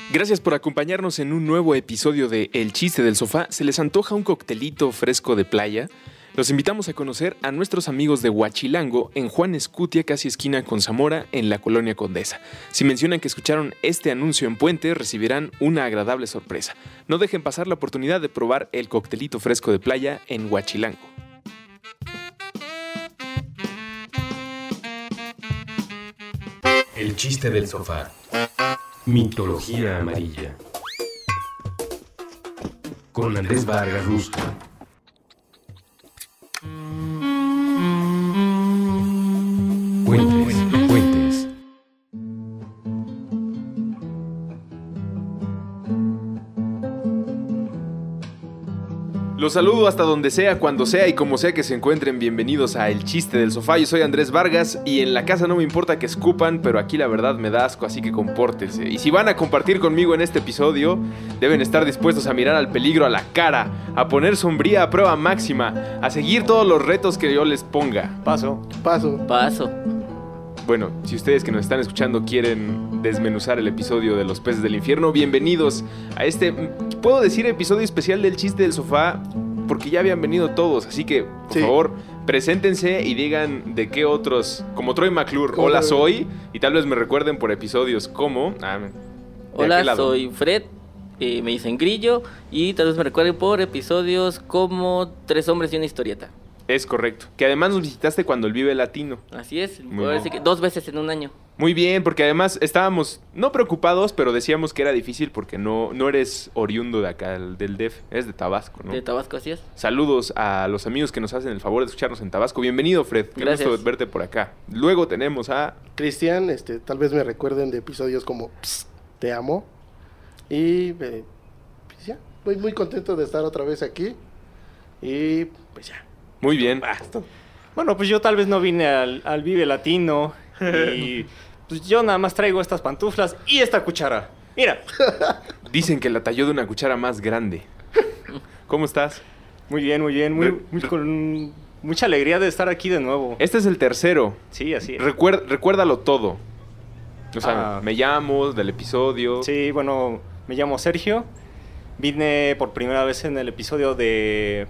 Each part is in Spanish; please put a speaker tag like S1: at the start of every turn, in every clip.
S1: Gracias por acompañarnos en un nuevo episodio de El Chiste del Sofá. ¿Se les antoja un coctelito fresco de playa? Los invitamos a conocer a nuestros amigos de Huachilango en Juan Escutia, casi esquina con Zamora, en la Colonia Condesa. Si mencionan que escucharon este anuncio en Puente, recibirán una agradable sorpresa. No dejen pasar la oportunidad de probar el coctelito fresco de playa en Huachilango.
S2: El Chiste del Sofá. Mitología amarilla. Con Andrés Vargas Rusca. Puentes.
S1: Los saludo hasta donde sea, cuando sea y como sea que se encuentren. Bienvenidos a El Chiste del Sofá. Yo soy Andrés Vargas y en la casa no me importa que escupan, pero aquí la verdad me da asco, así que compórtense. Y si van a compartir conmigo en este episodio, deben estar dispuestos a mirar al peligro a la cara, a poner sombría a prueba máxima, a seguir todos los retos que yo les ponga.
S3: Paso.
S1: Bueno, si ustedes que nos están escuchando quieren desmenuzar el episodio de Los Peces del Infierno, bienvenidos a este, puedo decir, episodio especial del Chiste del Sofá, porque ya habían venido todos, así que, por favor, preséntense y digan de qué otros, como Troy McClure, hola soy, y tal vez me recuerden por episodios como...
S4: Hola, soy Fred, me dicen Grillo, y tal vez me recuerden por episodios como Tres Hombres y una Historieta.
S1: Es correcto, que además nos visitaste cuando el Vive Latino.
S4: Así es, parece que 2 veces en un año.
S1: Muy bien, porque además estábamos, no preocupados, pero decíamos que era difícil porque no eres oriundo de acá, del DF, eres de Tabasco, ¿no?
S4: De Tabasco, así es.
S1: Saludos a los amigos que nos hacen el favor de escucharnos en Tabasco. Bienvenido, Fred, qué gusto verte por acá. Luego tenemos a...
S3: Cristian, tal vez me recuerden de episodios como Psst, Te Amo. Y pues ya, estoy muy contento de estar otra vez aquí. Y pues ya.
S1: Muy bien.
S3: Basta.
S5: Bueno, pues yo tal vez no vine al Vive Latino y pues yo nada más traigo estas pantuflas y esta cuchara. Mira.
S1: Dicen que la talló de una cuchara más grande. ¿Cómo estás?
S5: Muy bien, con mucha alegría de estar aquí de nuevo.
S1: Este es el tercero.
S5: Sí, así es.
S1: Recuérdalo todo. O sea, me llamo, del episodio.
S5: Sí, bueno, me llamo Sergio. Vine por primera vez en el episodio de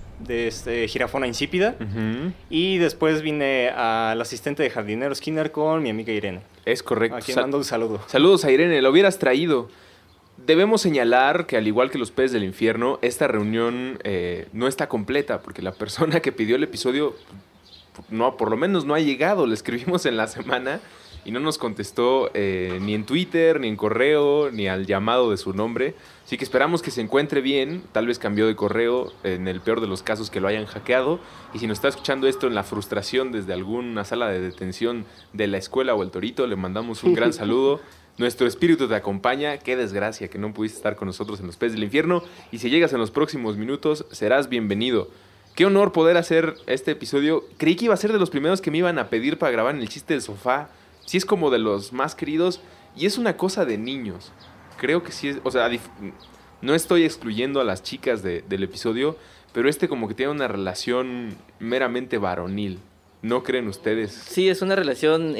S5: Jirafona Insípida.
S1: Uh-huh.
S5: Y después vine al asistente de jardinero Skinner con mi amiga Irene.
S1: Es correcto.
S5: A quien mando un saludo.
S1: Saludos a Irene, lo hubieras traído. Debemos señalar que al igual que Los Peces del Infierno, esta reunión no está completa porque la persona que pidió el episodio no, por lo menos no ha llegado. Le escribimos en la semana y no nos contestó ni en Twitter, ni en correo, ni al llamado de su nombre. Así que esperamos que se encuentre bien. Tal vez cambió de correo, en el peor de los casos que lo hayan hackeado. Y si nos está escuchando esto en la frustración desde alguna sala de detención de la escuela o el Torito, le mandamos un gran saludo. Nuestro espíritu te acompaña. Qué desgracia que no pudiste estar con nosotros en Los Peces del Infierno. Y si llegas en los próximos minutos, serás bienvenido. Qué honor poder hacer este episodio. Creí que iba a ser de los primeros que me iban a pedir para grabar en El Chiste del Sofá. Sí es como de los más queridos y es una cosa de niños. Creo que sí es, o sea, no estoy excluyendo a las chicas del episodio, pero como que tiene una relación meramente varonil. ¿No creen ustedes?
S4: Sí, es una relación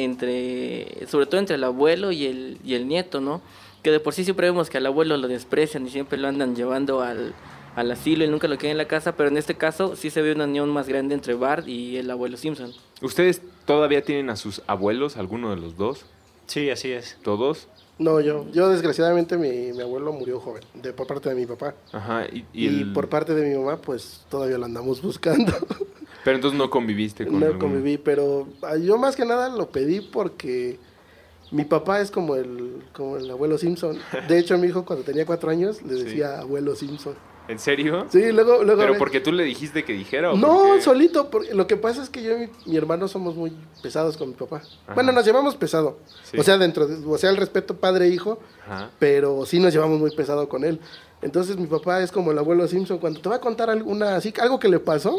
S4: sobre todo entre el abuelo y el nieto, ¿no? Que de por sí siempre vemos que al abuelo lo desprecian y siempre lo andan llevando al asilo y nunca lo quieren en la casa, pero en este caso sí se ve una unión más grande entre Bart y el abuelo Simpson.
S1: ¿Ustedes todavía tienen a sus abuelos, alguno de los dos?
S5: Sí, así es.
S1: ¿Todos?
S3: No, yo desgraciadamente mi abuelo murió joven, por parte de mi papá.
S1: Ajá,
S3: y por parte de mi mamá, pues todavía lo andamos buscando.
S1: Pero entonces no conviviste con
S3: No conviví, pero yo más que nada lo pedí porque mi papá es como el abuelo Simpson. De hecho, mi hijo cuando tenía 4 años le decía abuelo Simpson.
S1: ¿En serio?
S3: Sí, luego...
S1: ¿Pero porque tú le dijiste que dijera o
S3: no,
S1: porque...
S3: solito. Lo que pasa es que yo y mi hermano somos muy pesados con mi papá. Ajá. Bueno, nos llevamos pesado. Sí. O sea, el respeto padre-hijo, pero sí nos llevamos muy pesado con él. Entonces, mi papá es como el abuelo Simpson. Cuando te va a contar algo que le pasó,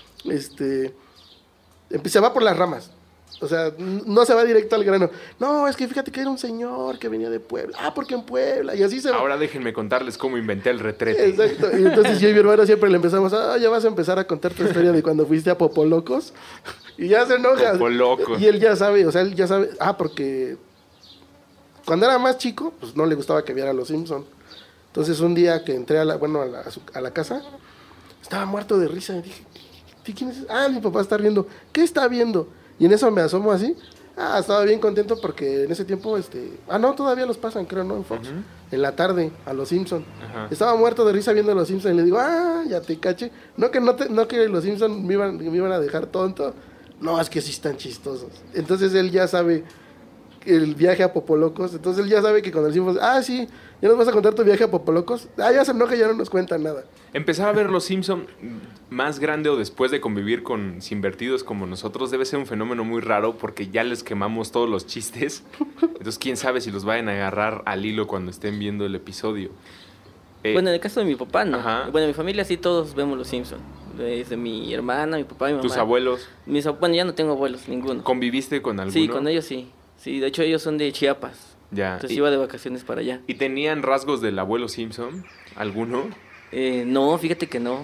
S3: se va por las ramas. O sea, no se va directo al grano. No, es que fíjate que era un señor que venía de Puebla. Ah, porque en Puebla. Y así se va.
S1: Ahora déjenme contarles cómo inventé el retrete.
S3: Exacto. Y entonces yo y mi hermano siempre le empezamos ya vas a empezar a contar tu historia de cuando fuiste a Popolocos. Y ya se enoja.
S1: Popolocos.
S3: Y él ya sabe, porque cuando era más chico, pues no le gustaba que viera Los Simpson. Entonces un día que entré a la casa, estaba muerto de risa y dije, ¿quién es? Ah, mi papá está viendo. ¿Qué está viendo? Y en eso me asomo así. Estaba bien contento porque en ese tiempo, no, todavía los pasan, creo, ¿no? En Fox. Uh-huh. En la tarde, a Los Simpson. Uh-huh. Estaba muerto de risa viendo Los Simpson y le digo, ya te caché. No que Los Simpson me iban a dejar tonto. No, es que sí están chistosos. Entonces él ya sabe el viaje a Popolocos. Entonces él ya sabe que cuando decimos, sí, ya nos vas a contar tu viaje a Popolocos. Ya se enoja, ya no nos cuenta nada.
S1: Empezar a ver Los Simpson más grande o después de convivir con sinvertidos como nosotros debe ser un fenómeno muy raro porque ya les quemamos todos los chistes. Entonces quién sabe si los vayan a agarrar al hilo cuando estén viendo el episodio.
S4: Bueno, en el caso de mi papá, no.
S1: Ajá.
S4: Bueno, en mi familia sí todos vemos Los Simpson. Desde mi hermana, mi papá, mi mamá.
S1: ¿Tus abuelos?
S4: Bueno, ya no tengo abuelos, ninguno.
S1: ¿Conviviste con alguno?
S4: Sí, con ellos sí. Sí, de hecho ellos son de Chiapas.
S1: Ya.
S4: Entonces iba de vacaciones para allá.
S1: ¿Y tenían rasgos del abuelo Simpson? ¿Alguno?
S4: No, fíjate que no.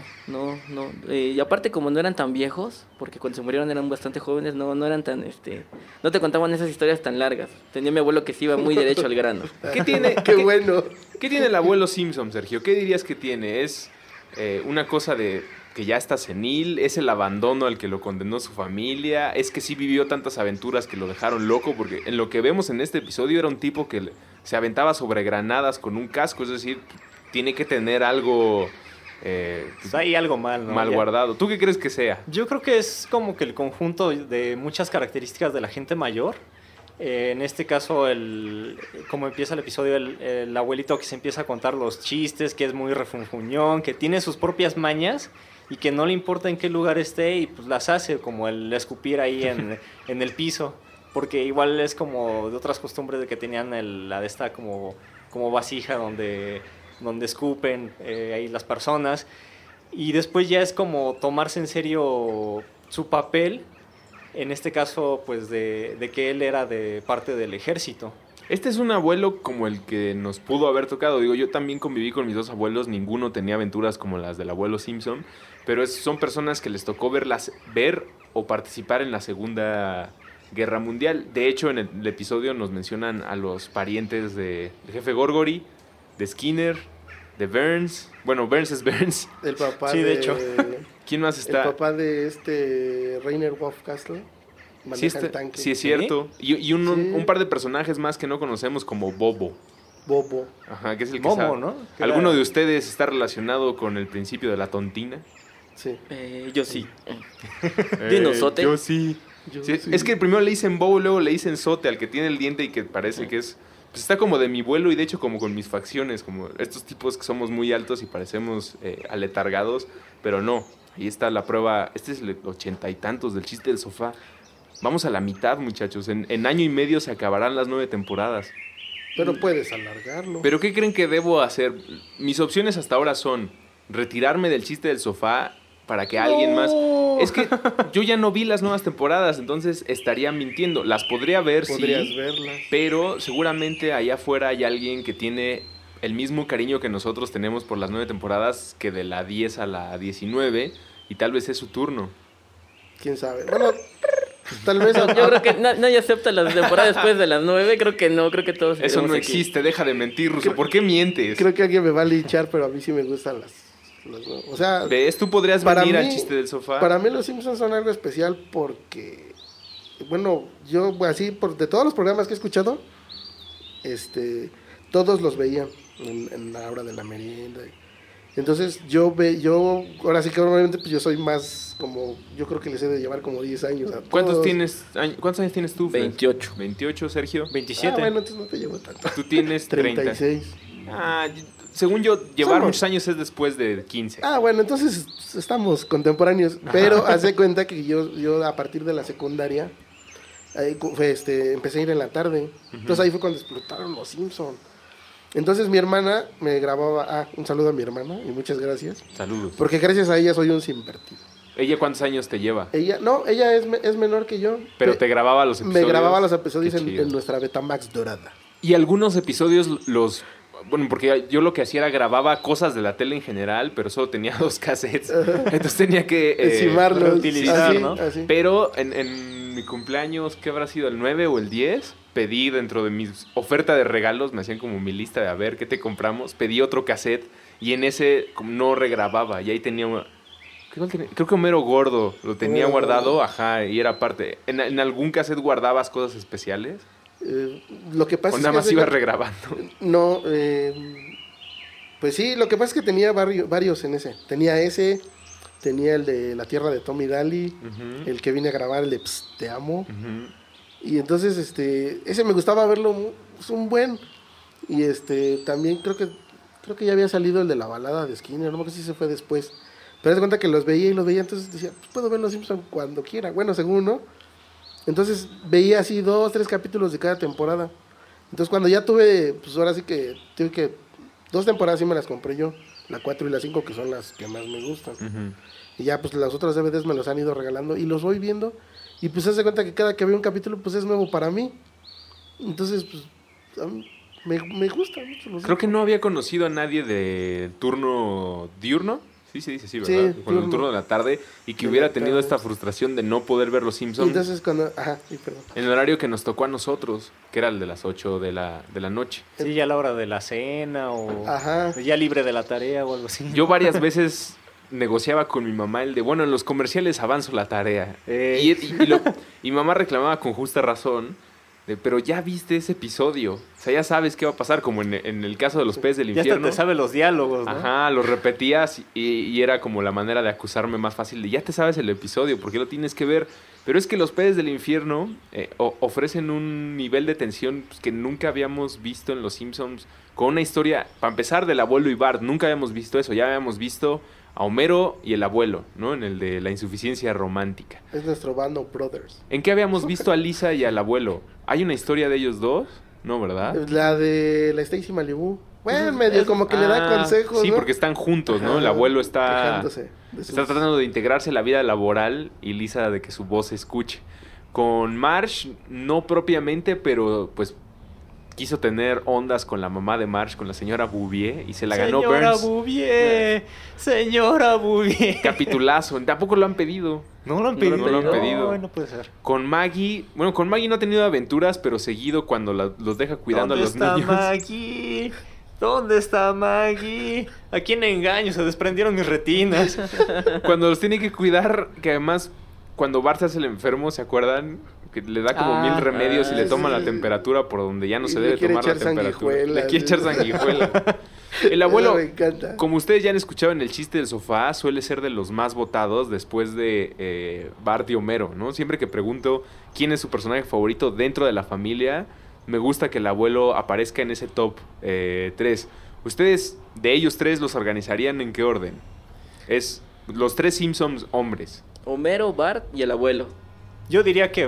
S4: Y aparte como no eran tan viejos, porque cuando se murieron eran bastante jóvenes, no eran tan, no te contaban esas historias tan largas. Tenía mi abuelo que sí iba muy derecho al grano.
S3: Qué bueno.
S1: ¿Qué tiene el abuelo Simpson, Sergio? ¿Qué dirías que tiene? ¿Es una cosa de que ya está senil? ¿Es el abandono al que lo condenó su familia? ¿Es que sí vivió tantas aventuras que lo dejaron loco? Porque en lo que vemos en este episodio era un tipo que se aventaba sobre granadas con un casco, es decir, tiene que tener algo...
S5: pues hay algo mal, ¿no?
S1: Mal guardado. ¿Tú qué crees que sea?
S5: Yo creo que es como que el conjunto de muchas características de la gente mayor. En este caso, como empieza el episodio, el abuelito que se empieza a contar los chistes, que es muy refunfuñón, que tiene sus propias mañas y que no le importa en qué lugar esté y pues las hace, como el escupir ahí en el piso, porque igual es como de otras costumbres de que tenían la de esta como vasija donde escupen ahí las personas, y después ya es como tomarse en serio su papel, en este caso pues de que él era de parte del ejército.
S1: Este es un abuelo como el que nos pudo haber tocado. Digo, yo también conviví con mis dos abuelos, ninguno tenía aventuras como las del abuelo Simpson, pero son personas que les tocó ver o participar en la Segunda Guerra Mundial. De hecho, en el episodio nos mencionan a los parientes del jefe Gorgory, de Skinner, de Burns. Bueno, Burns es Burns.
S3: El papá
S5: sí, de hecho.
S1: ¿Quién más está?
S3: El papá de Rainer Wolfcastle.
S1: Sí, sí, es cierto. ¿Sí? Y un par de personajes más que no conocemos, como Bobo. Ajá, que es el que sabe.
S5: ¿No?
S1: ¿Alguno de ustedes está relacionado con el principio de la tontina?
S3: Sí.
S4: Yo sí. ¿Dinosote?
S1: Yo sí. Sí. Es que primero le dicen Bobo, luego le dicen Sote, al que tiene el diente y que parece que es... Pues está como de mi vuelo y de hecho como con mis facciones, como estos tipos que somos muy altos y parecemos aletargados, pero no. Ahí está la prueba. Este es el 80 y tantos del chiste del sofá. Vamos a la mitad, muchachos. En año y medio se acabarán las 9 temporadas.
S3: Pero puedes alargarlo.
S1: ¿Pero qué creen que debo hacer? Mis opciones hasta ahora son retirarme del chiste del sofá para que alguien más... Es que yo ya no vi las nuevas temporadas, entonces estaría mintiendo. Las podría ver,
S3: Podrías
S1: sí,
S3: verlas.
S1: Pero seguramente allá afuera hay alguien que tiene el mismo cariño que nosotros tenemos por las 9 temporadas, que de la 10 a la 19, y tal vez es su turno.
S3: ¿Quién sabe? Bueno... Tal vez
S4: yo creo que nadie acepta las temporadas después de las 9. Creo que no, creo que todos.
S1: Eso no existe, deja de mentir, Ruso. ¿Por qué mientes?
S3: Creo que alguien me va a linchar, pero a mí sí me gustan las o sea,
S1: ¿ves? Tú podrías venir al chiste del sofá.
S3: Para mí los Simpsons son algo especial porque, bueno, yo así, de todos los programas que he escuchado, todos los veía en la hora de la merienda. Entonces yo ahora sí que normalmente pues yo soy más como, yo creo que les he de llevar como 10 años a todos.
S1: ¿Cuántos años tienes tú, Fred?
S4: 28.
S1: 28, Sergio.
S5: 27.
S3: Bueno, entonces no te llevo tanto.
S1: Tú tienes 30.
S3: 36.
S1: Según yo, llevar muchos años es después de 15.
S3: Bueno, entonces estamos contemporáneos. Pero haz de cuenta que yo a partir de la secundaria empecé a ir en la tarde. Entonces ahí fue cuando explotaron los Simpsons. Entonces mi hermana me grababa... un saludo a mi hermana y muchas gracias.
S1: Saludos.
S3: Porque gracias a ella soy un sinvertido.
S1: ¿Ella cuántos años te lleva?
S3: Ella es menor que yo.
S1: Pero te grababa los episodios.
S3: Me grababa los episodios en nuestra Betamax dorada.
S1: Y algunos episodios bueno, porque yo lo que hacía era grababa cosas de la tele en general, pero solo tenía 2 cassettes. Entonces tenía que...
S3: encimarlos.
S5: Reutilizar,
S3: así,
S5: ¿no?
S3: Así.
S1: Pero en mi cumpleaños, ¿qué habrá sido? ¿El 9 o el 10? pedí dentro de mi oferta de regalos, me hacían como mi lista de a ver qué te compramos, pedí otro cassette y en ese no regrababa y ahí tenía creo que Homero Gordo lo tenía guardado, ajá, y era parte. ¿En algún cassette guardabas cosas especiales?
S3: Lo que pasa
S1: ¿O nada más ibas regrabando?
S3: No, pues sí, lo que pasa es que tenía varios en ese. Tenía ese, tenía el de La Tierra de Tommy Daly, el que vine a grabar, el de Psst, Te Amo. Y entonces, ese me gustaba verlo, es un buen. Y también creo que ya había salido el de la balada de Skinner, no me acuerdo si se fue después. Pero te cuenta que los veía, entonces decía, pues puedo ver los Simpsons cuando quiera. Bueno, según, ¿no? Entonces veía así 2, 3 capítulos de cada temporada. Entonces cuando ya tuve, pues ahora sí que tuve que 2 temporadas sí me las compré yo. La 4 y la 5 que son las que más me gustan. Y ya pues los otros DVDs me los han ido regalando y los voy viendo. Y pues se hace cuenta que cada que veo un capítulo pues es nuevo para mí. Entonces pues a mí me gusta mucho.
S1: Creo que no había conocido a nadie del turno diurno. Sí, se dice así, ¿verdad?
S3: Sí,
S1: con el turno de la tarde y que hubiera tenido esta frustración de no poder ver los Simpsons.
S3: Entonces cuando... Ajá, sí, perdón.
S1: En el horario que nos tocó a nosotros, que era el de las 8 de la noche.
S5: Sí, ya a la hora de la cena o
S3: Ajá.
S5: ya libre de la tarea o algo así.
S1: Yo varias veces negociaba con mi mamá el de, bueno, en los comerciales avanzo la tarea. Y mi mamá reclamaba con justa razón, pero ya viste ese episodio. O sea, ya sabes qué va a pasar, como en el caso de los peces del infierno.
S5: Ya hasta te sabes los diálogos, ¿no?
S1: Ajá, los repetías y era como la manera de acusarme más fácil de, ya te sabes el episodio, ¿por qué lo tienes que ver? Pero es que los peces del infierno ofrecen un nivel de tensión pues, que nunca habíamos visto en Los Simpsons, con una historia, para empezar, del abuelo y Bart. Nunca habíamos visto eso, ya habíamos visto a Homero y el abuelo, ¿no? En el de la insuficiencia romántica.
S3: Es nuestro Band of Brothers.
S1: ¿En qué habíamos visto a Lisa y al abuelo? ¿Hay una historia de ellos dos? No, ¿verdad?
S3: La de la Stacy Malibu. Bueno, medio como que le da consejos,
S1: sí,
S3: ¿no?
S1: porque están juntos, ¿no? El abuelo está tratando de integrarse a la vida laboral y Lisa de que su voz se escuche. Con Marge, no propiamente, pero pues quiso tener ondas con la mamá de Marge, con la señora Bouvier, y se la ganó Burns.
S5: Señora Bouvier.
S1: Capitulazo. Tampoco lo han pedido.
S5: ¿No lo han pedido?
S1: No lo han pedido.
S5: No puede ser.
S1: Con Maggie no ha tenido aventuras, pero seguido cuando los deja cuidando a los niños.
S5: ¿Dónde está Maggie? ¿A quién engaño? Se desprendieron mis retinas.
S1: Cuando los tiene que cuidar, que además, cuando Bart se hace el enfermo, ¿se acuerdan? Que le da como 1000 remedios y le toma la temperatura por donde ya no se debe tomar la temperatura. Le quiere echar sanguijuela. El abuelo, como ustedes ya han escuchado en el chiste del sofá, suele ser de los más votados después de Bart y Homero, ¿no? Siempre que pregunto quién es su personaje favorito dentro de la familia, me gusta que el abuelo aparezca en ese top 3. ¿Ustedes, de ellos 3, los organizarían en qué orden? Es los 3 Simpsons hombres.
S4: Homero, Bart y el abuelo.
S5: Yo diría que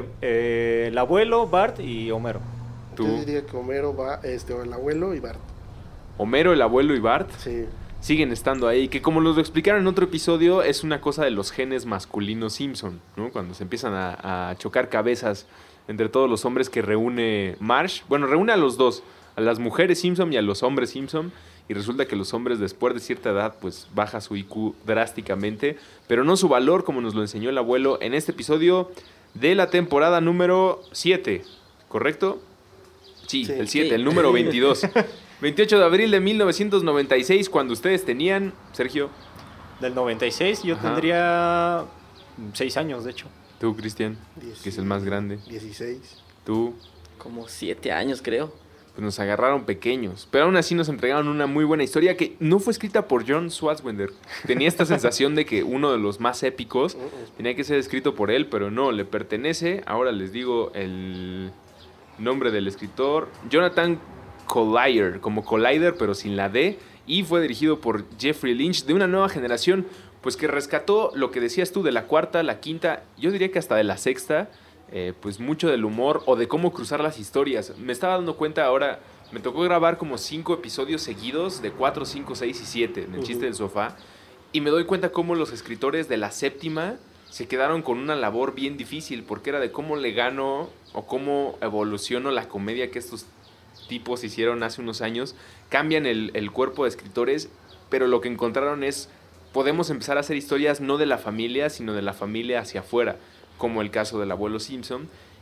S5: el abuelo, Bart y Homero.
S3: ¿Tú? Yo diría que Homero va, el abuelo y Bart.
S1: Homero, el abuelo y Bart.
S3: Sí.
S1: Siguen estando ahí, que como los explicaron en otro episodio, es una cosa de los genes masculinos Simpson, ¿no? Cuando se empiezan a chocar cabezas entre todos los hombres que reúne Marge. Bueno, reúne a los dos, a las mujeres Simpson y a los hombres Simpson. Y resulta que los hombres después de cierta edad pues baja su IQ drásticamente, pero no su valor, como nos lo enseñó el abuelo en este episodio de la temporada número 7, ¿correcto? Sí, el 7, el número 22. 28 de abril de 1996, cuando ustedes tenían, Sergio.
S5: Del 96 yo tendría 6 años, de hecho.
S1: Tú, Cristian, que es el más grande.
S3: 16.
S1: Tú.
S4: Como 7 años, creo.
S1: Pues nos agarraron pequeños, pero aún así nos entregaron una muy buena historia que no fue escrita por John Swartzwelder. Tenía esta sensación de que uno de los más épicos tenía que ser escrito por él, pero no, le pertenece, ahora les digo el nombre del escritor, Jonathan Collier, como Collider pero sin la D, y fue dirigido por Jeffrey Lynch, de una nueva generación, pues que rescató lo que decías tú de la cuarta, la quinta, yo diría que hasta de la sexta, pues mucho del humor o de cómo cruzar las historias. Me estaba dando cuenta ahora, me tocó grabar como 5 episodios seguidos de 4, 5, 6 y 7 en el chiste del sofá, y me doy cuenta cómo los escritores de la séptima se quedaron con una labor bien difícil, porque era de cómo le gano o cómo evoluciono la comedia que estos tipos hicieron hace unos años. Cambian el cuerpo de escritores, pero lo que encontraron es, podemos empezar a hacer historias no de la familia, sino de la familia hacia afuera, como el caso del abuelo Simpson,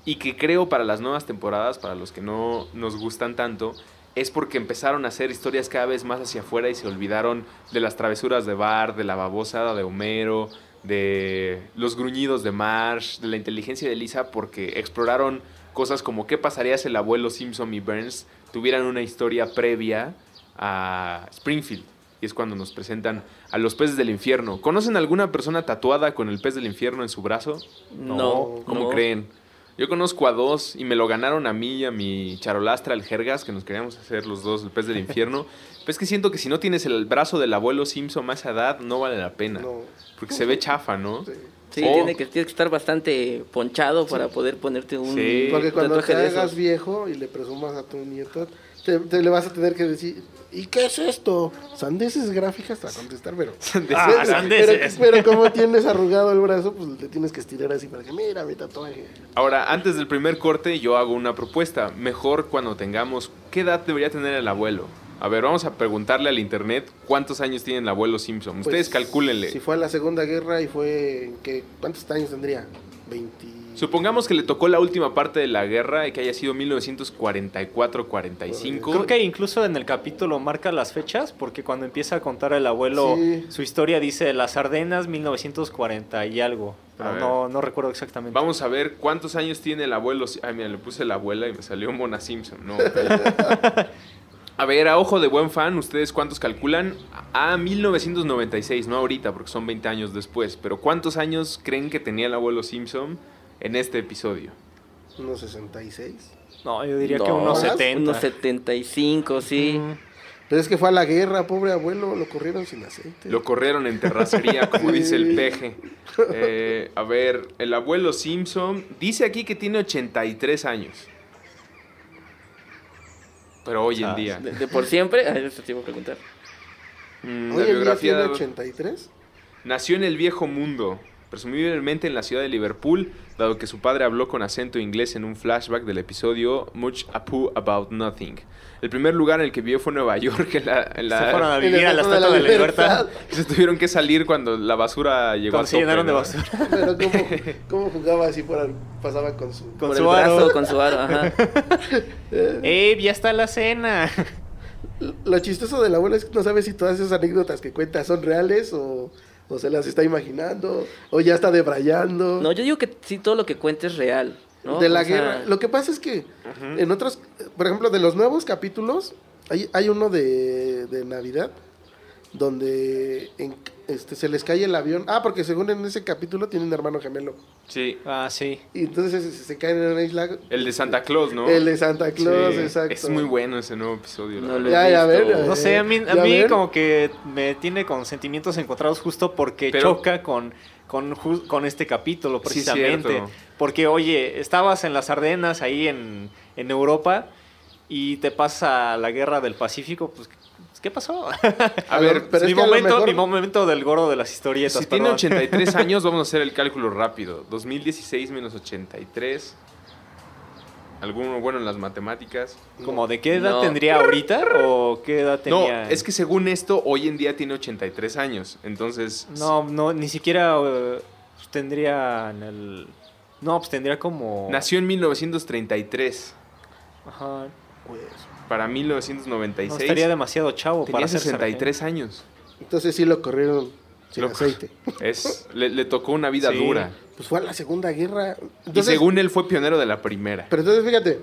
S1: y que creo para las nuevas temporadas, para los que no nos gustan tanto, es porque empezaron a hacer historias cada vez más hacia afuera y se olvidaron de las travesuras de Bart, de la babosada de Homero, de los gruñidos de Marge, de la inteligencia de Lisa, porque exploraron cosas como qué pasaría si el abuelo Simpson y Burns tuvieran una historia previa a Springfield. Y es cuando nos presentan a los peces del infierno. ¿Conocen alguna persona tatuada con el pez del infierno en su brazo?
S4: No.
S1: ¿Cómo creen? Yo conozco a 2 y me lo ganaron a mí y a mi charolastra, el Jergas, que nos queríamos hacer los dos el pez del infierno. Pero es que siento que si no tienes el brazo del abuelo Simpson a esa edad, no vale la pena. No. Porque se ve chafa, ¿no?
S4: Sí, tienes que estar bastante ponchado para poder ponerte un
S3: porque cuando
S4: tatuaje
S3: te
S4: de
S3: hagas
S4: esos.
S3: viejo y le presumas a tu nieto, te le vas a tener que decir, ¿y qué es esto? Sandeces gráficas para contestar, pero...
S5: sandeces.
S3: Pero como tienes arrugado el brazo, pues le tienes que estirar así para que, mira mi tatuaje.
S1: Ahora, antes del primer corte, yo hago una propuesta. Mejor cuando tengamos... ¿Qué edad debería tener el abuelo? A ver, vamos a preguntarle al internet cuántos años tiene el abuelo Simpson. Ustedes calcúlenle.
S3: Si fue a la Segunda Guerra y fue... ¿Cuántos años tendría? 20...
S1: Supongamos que le tocó la última parte de la guerra y que haya sido 1944-45.
S5: Creo que incluso en el capítulo marca las fechas, porque cuando empieza a contar el abuelo su historia dice las Ardenas 1940 y algo, pero no recuerdo exactamente.
S1: Vamos a ver cuántos años tiene el abuelo. Ay, mira, le puse la abuela y me salió Mona Simpson. No. A ver, a ojo de buen fan, ¿ustedes cuántos calculan? A 1996, no ahorita, porque son 20 años después. Pero ¿cuántos años creen que tenía el abuelo Simpson en este episodio?
S3: ¿Unos 66?
S5: No, yo diría que unos 70.
S4: Unos 75, sí.
S3: Pero es que fue a la guerra, pobre abuelo, lo corrieron sin aceite.
S1: Lo corrieron en terracería, como dice el peje. A ver, el abuelo Simpson dice aquí que tiene 83 años. Pero hoy en día.
S4: ¿De por siempre? Eso te iba a preguntar.
S1: La biografía
S3: ¿Tiene 83?
S1: Nació en el viejo mundo, presumiblemente en la ciudad de Liverpool, dado que su padre habló con acento inglés en un flashback del episodio Much Ado About Nothing. El primer lugar en el que vivió fue Nueva York. Se
S5: fueron a vivir a la Estatua de la Libertad.
S1: Se tuvieron que salir cuando la basura llegó a tope.
S5: Se llenaron de basura.
S3: Pero ¿cómo jugaba así? Pasaba con su...
S4: Con su brazo, con su aro, ajá.
S5: Ya está la cena.
S3: Lo chistoso de la abuela es que no sabes si todas esas anécdotas que cuenta son reales o se las está imaginando, o ya está debrayando.
S4: No, yo digo que sí, todo lo que cuenta es real, ¿no?
S3: De la guerra. Lo que pasa es que en otros, por ejemplo, de los nuevos capítulos, hay uno de Navidad donde se les cae el avión. Porque según en ese capítulo tienen un hermano gemelo.
S1: Sí.
S5: Sí.
S3: Y entonces se caen en una isla.
S1: El de Santa Claus, ¿no?
S3: El de Santa Claus, exacto.
S1: Es muy bueno ese nuevo episodio.
S4: No
S1: ¿no?
S3: Ya ver.
S5: No sé, a mí como que me tiene con sentimientos encontrados justo porque choca con este capítulo precisamente.
S1: Sí,
S5: porque, oye, estabas en las Ardenas ahí en Europa y te pasa la guerra del Pacífico, pues ¿qué pasó?
S1: A ver,
S3: pero
S5: mi momento del gordo de las historietas.
S1: Si tiene 83 años, vamos a hacer el cálculo rápido. 2016 menos 83. ¿Alguno bueno en las matemáticas?
S5: ¿Como de qué edad tendría ahorita o qué edad tenía?
S1: No, es que según esto, hoy en día tiene 83 años. Entonces...
S5: No, ni siquiera tendría pues tendría como...
S1: Nació en 1933.
S5: Ajá.
S3: Pues...
S1: Para 1996.
S5: No, estaría demasiado chavo para ser
S1: 63 años.
S3: Entonces sí lo corrieron sin aceite.
S1: Le tocó una vida dura.
S3: Pues fue a la Segunda Guerra.
S1: Entonces, y según él fue pionero de la primera.
S3: Pero entonces fíjate.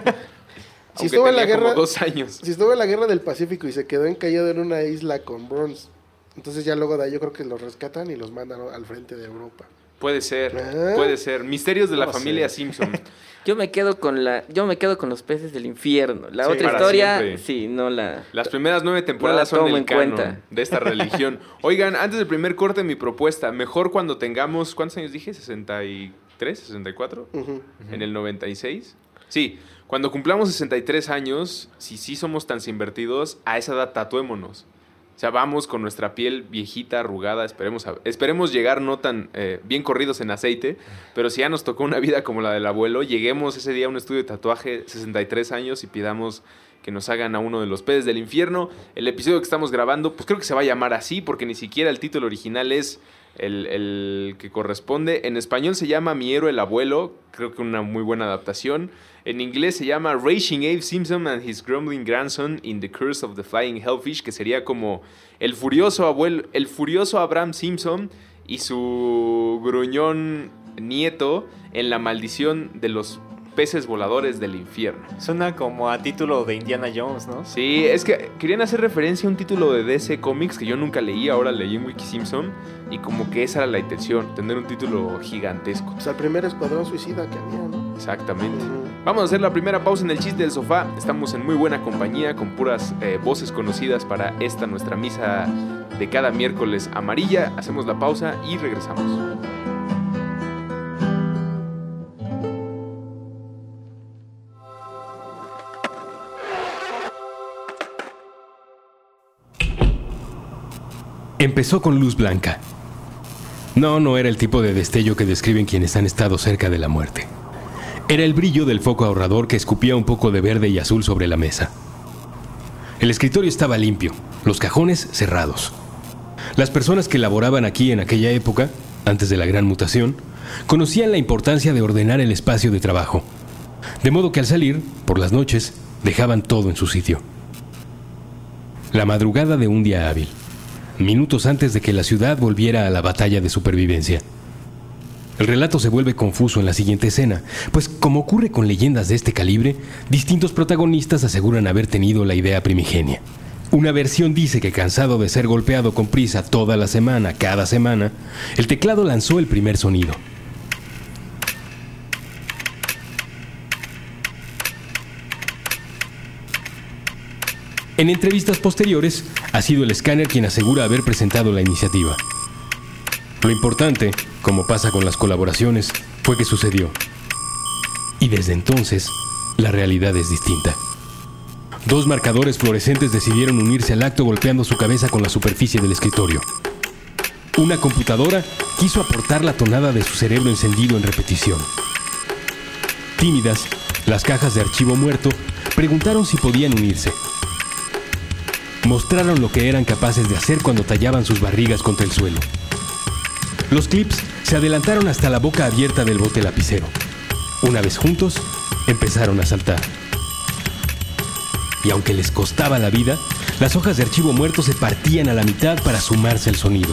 S1: Si estuvo en la guerra como 2 años.
S3: Si estuvo en la guerra del Pacífico y se quedó encallado en una isla con Burns, entonces ya luego de ahí yo creo que los rescatan y los mandan al frente de Europa.
S1: Puede ser, puede ser. Misterios de la familia Simpson.
S4: Yo me quedo con los peces del infierno. La otra historia,
S1: siempre.
S4: Sí, no la...
S1: Las primeras 9 temporadas son el canon de esta religión. Oigan, antes del primer corte, mi propuesta. Mejor cuando tengamos, ¿cuántos años dije? ¿63? ¿64? ¿En el 96? Sí, cuando cumplamos 63 años, si sí somos tan invertidos, a esa edad tatuémonos. O sea, vamos con nuestra piel viejita, arrugada, esperemos llegar no tan bien corridos en aceite, pero si ya nos tocó una vida como la del abuelo, lleguemos ese día a un estudio de tatuaje, 63 años, y pidamos que nos hagan a uno de los peces del infierno. El episodio que estamos grabando, pues creo que se va a llamar así, porque ni siquiera el título original es el que corresponde. En español se llama Mi héroe el abuelo, creo que una muy buena adaptación. En inglés se llama Raging Abe Simpson and His Grumbling Grandson in the Curse of the Flying Hellfish, que sería como el furioso Abraham Simpson y su gruñón nieto en la maldición de los peces voladores del infierno.
S5: Suena como a título de Indiana Jones, ¿no?
S1: Sí, es que querían hacer referencia a un título de DC Comics que yo nunca leí, ahora leí en Wiki Simpson, y como que esa era la intención, tener un título gigantesco.
S3: Pues al primer escuadrón suicida que había, ¿no?
S1: Exactamente. Vamos a hacer la primera pausa en el chiste del sofá. Estamos en muy buena compañía con puras voces conocidas para esta nuestra misa de cada miércoles amarilla. Hacemos la pausa y regresamos.
S2: Empezó con luz blanca. No era el tipo de destello que describen quienes han estado cerca de la muerte. Era el brillo del foco ahorrador que escupía un poco de verde y azul sobre la mesa. El escritorio estaba limpio, los cajones cerrados. Las personas que laboraban aquí en aquella época, antes de la gran mutación, conocían la importancia de ordenar el espacio de trabajo. De modo que al salir, por las noches, dejaban todo en su sitio. La madrugada de un día hábil, minutos antes de que la ciudad volviera a la batalla de supervivencia. El relato se vuelve confuso en la siguiente escena, pues como ocurre con leyendas de este calibre, distintos protagonistas aseguran haber tenido la idea primigenia. Una versión dice que cansado de ser golpeado con prisa toda la semana, cada semana, el teclado lanzó el primer sonido. En entrevistas posteriores, ha sido el escáner quien asegura haber presentado la iniciativa. Lo importante, como pasa con las colaboraciones, fue que sucedió. Y desde entonces, la realidad es distinta. Dos marcadores fluorescentes decidieron unirse al acto golpeando su cabeza con la superficie del escritorio. Una computadora quiso aportar la tonada de su cerebro encendido en repetición. Tímidas, las cajas de archivo muerto preguntaron si podían unirse. Mostraron lo que eran capaces de hacer cuando tallaban sus barrigas contra el suelo. Los clips se adelantaron hasta la boca abierta del bote lapicero. Una vez juntos, empezaron a saltar. Y aunque les costaba la vida, las hojas de archivo muerto se partían a la mitad para sumarse al sonido.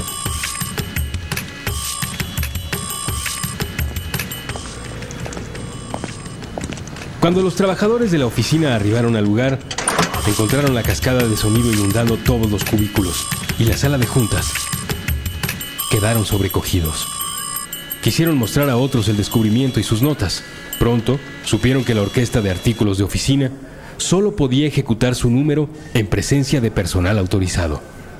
S2: Cuando los trabajadores de la oficina arribaron al lugar, encontraron la cascada de sonido inundando todos los cubículos y la sala de juntas. Quedaron sobrecogidos. Quisieron mostrar a otros el descubrimiento y sus notas. Pronto supieron que la orquesta de artículos de oficina solo podía ejecutar su número en presencia de personal autorizado.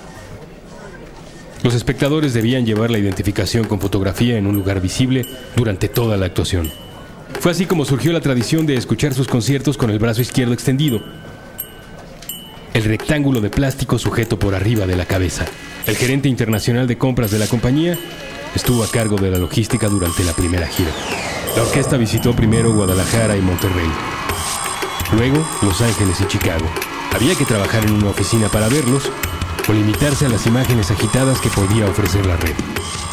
S2: Los espectadores debían llevar la identificación con fotografía en un lugar visible durante toda la actuación. Fue así como surgió la tradición de escuchar sus conciertos con el brazo izquierdo extendido, el rectángulo de plástico sujeto por arriba de la cabeza. El gerente internacional de compras de la compañía estuvo a cargo de la logística durante la primera gira. La orquesta visitó primero Guadalajara y Monterrey, luego Los Ángeles y Chicago. Había que trabajar en una oficina para verlos o limitarse a las imágenes agitadas que podía ofrecer la red.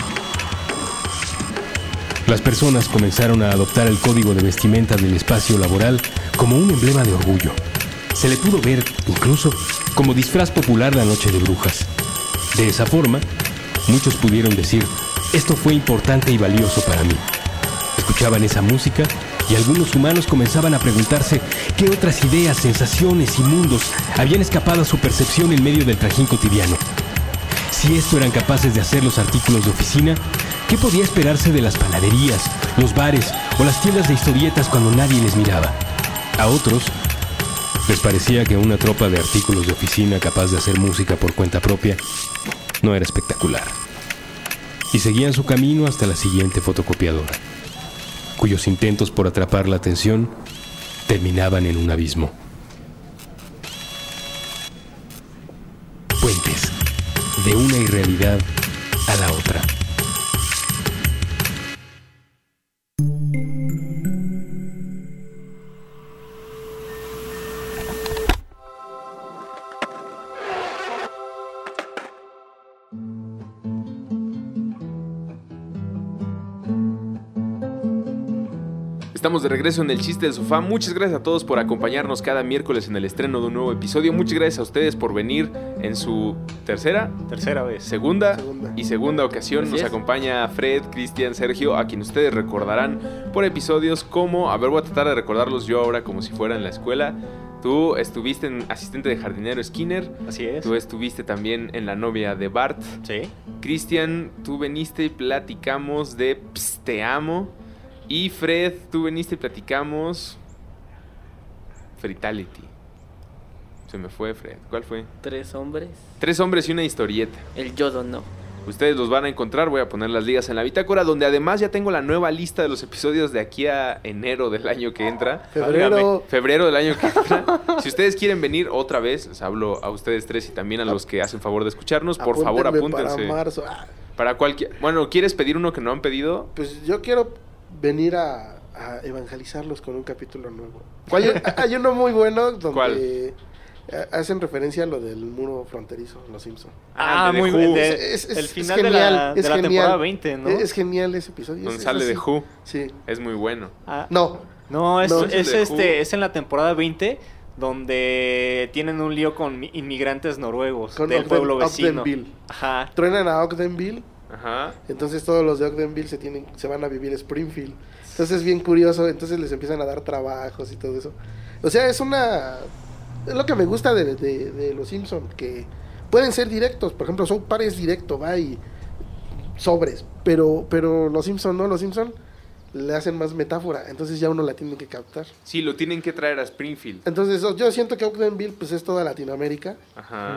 S2: Las personas comenzaron a adoptar el código de vestimenta del espacio laboral como un emblema de orgullo. Se le pudo ver, incluso, como disfraz popular la noche de brujas. De esa forma, muchos pudieron decir, esto fue importante y valioso para mí. Escuchaban esa música y algunos humanos comenzaban a preguntarse qué otras ideas, sensaciones y mundos habían escapado a su percepción en medio del trajín cotidiano. Si esto eran capaces de hacer los artículos de oficina, ¿qué podía esperarse de las panaderías, los bares o las tiendas de historietas cuando nadie les miraba? A otros les parecía que una tropa de artículos de oficina capaz de hacer música por cuenta propia no era espectacular. Y seguían su camino hasta la siguiente fotocopiadora, cuyos intentos por atrapar la atención terminaban en un abismo. Puentes de una irrealidad a la otra.
S1: Estamos de regreso en El Chiste del Sofá. Muchas gracias a todos por acompañarnos cada miércoles en el estreno de un nuevo episodio. Muchas gracias a ustedes por venir en su tercera vez. Segunda ocasión. Nos acompaña Fred, Cristian, Sergio, a quien ustedes recordarán por episodios como... A ver, voy a tratar de recordarlos yo ahora como si fuera en la escuela. Tú estuviste en Asistente de Jardinero Skinner.
S5: Así es.
S1: Tú estuviste también en La novia de Bart.
S5: Sí.
S1: Cristian, tú veniste y platicamos de Psst, te amo. Y Fred, tú veniste y platicamos Fritality. Se me fue, Fred. ¿Cuál fue?
S4: 3 hombres.
S1: 3 hombres y una historieta.
S4: El Yodo no.
S1: Ustedes los van a encontrar, voy a poner las ligas en la bitácora, donde además ya tengo la nueva lista de los episodios de aquí a enero del año que entra. Febrero del año que entra. Si ustedes quieren venir otra vez, les hablo a ustedes 3 y también a los que hacen favor de escucharnos, por favor apúntense.
S3: Para marzo.
S1: Para cualquier... Bueno, ¿quieres pedir uno que no han pedido?
S3: Pues yo quiero venir a evangelizarlos con un capítulo nuevo. Hay uno muy bueno donde...
S1: ¿Cuál?
S3: Hacen referencia a lo del muro fronterizo, Los Simpsons.
S5: Muy bueno. El final
S3: genial,
S5: de la temporada 20, ¿no?
S3: Es genial ese episodio.
S1: Donde sale de Who.
S3: Sí.
S1: Es muy bueno.
S5: No, es en la temporada 20 donde tienen un lío con inmigrantes noruegos del pueblo vecino.
S3: Ajá. Truenan a Ogdenville.
S1: Ajá.
S3: Entonces todos los de Ogdenville se van a vivir a Springfield. Entonces es bien curioso, entonces les empiezan a dar trabajos y todo eso. O sea, es lo que me gusta de Los Simpsons, que pueden ser directos. Por ejemplo, South Park es directo, va y sobres. Pero Los Simpsons no, Los Simpsons le hacen más metáfora. Entonces ya uno la tiene que captar.
S1: Sí, lo tienen que traer a Springfield.
S3: Entonces yo siento que Ogdenville pues es toda Latinoamérica.
S1: Ajá.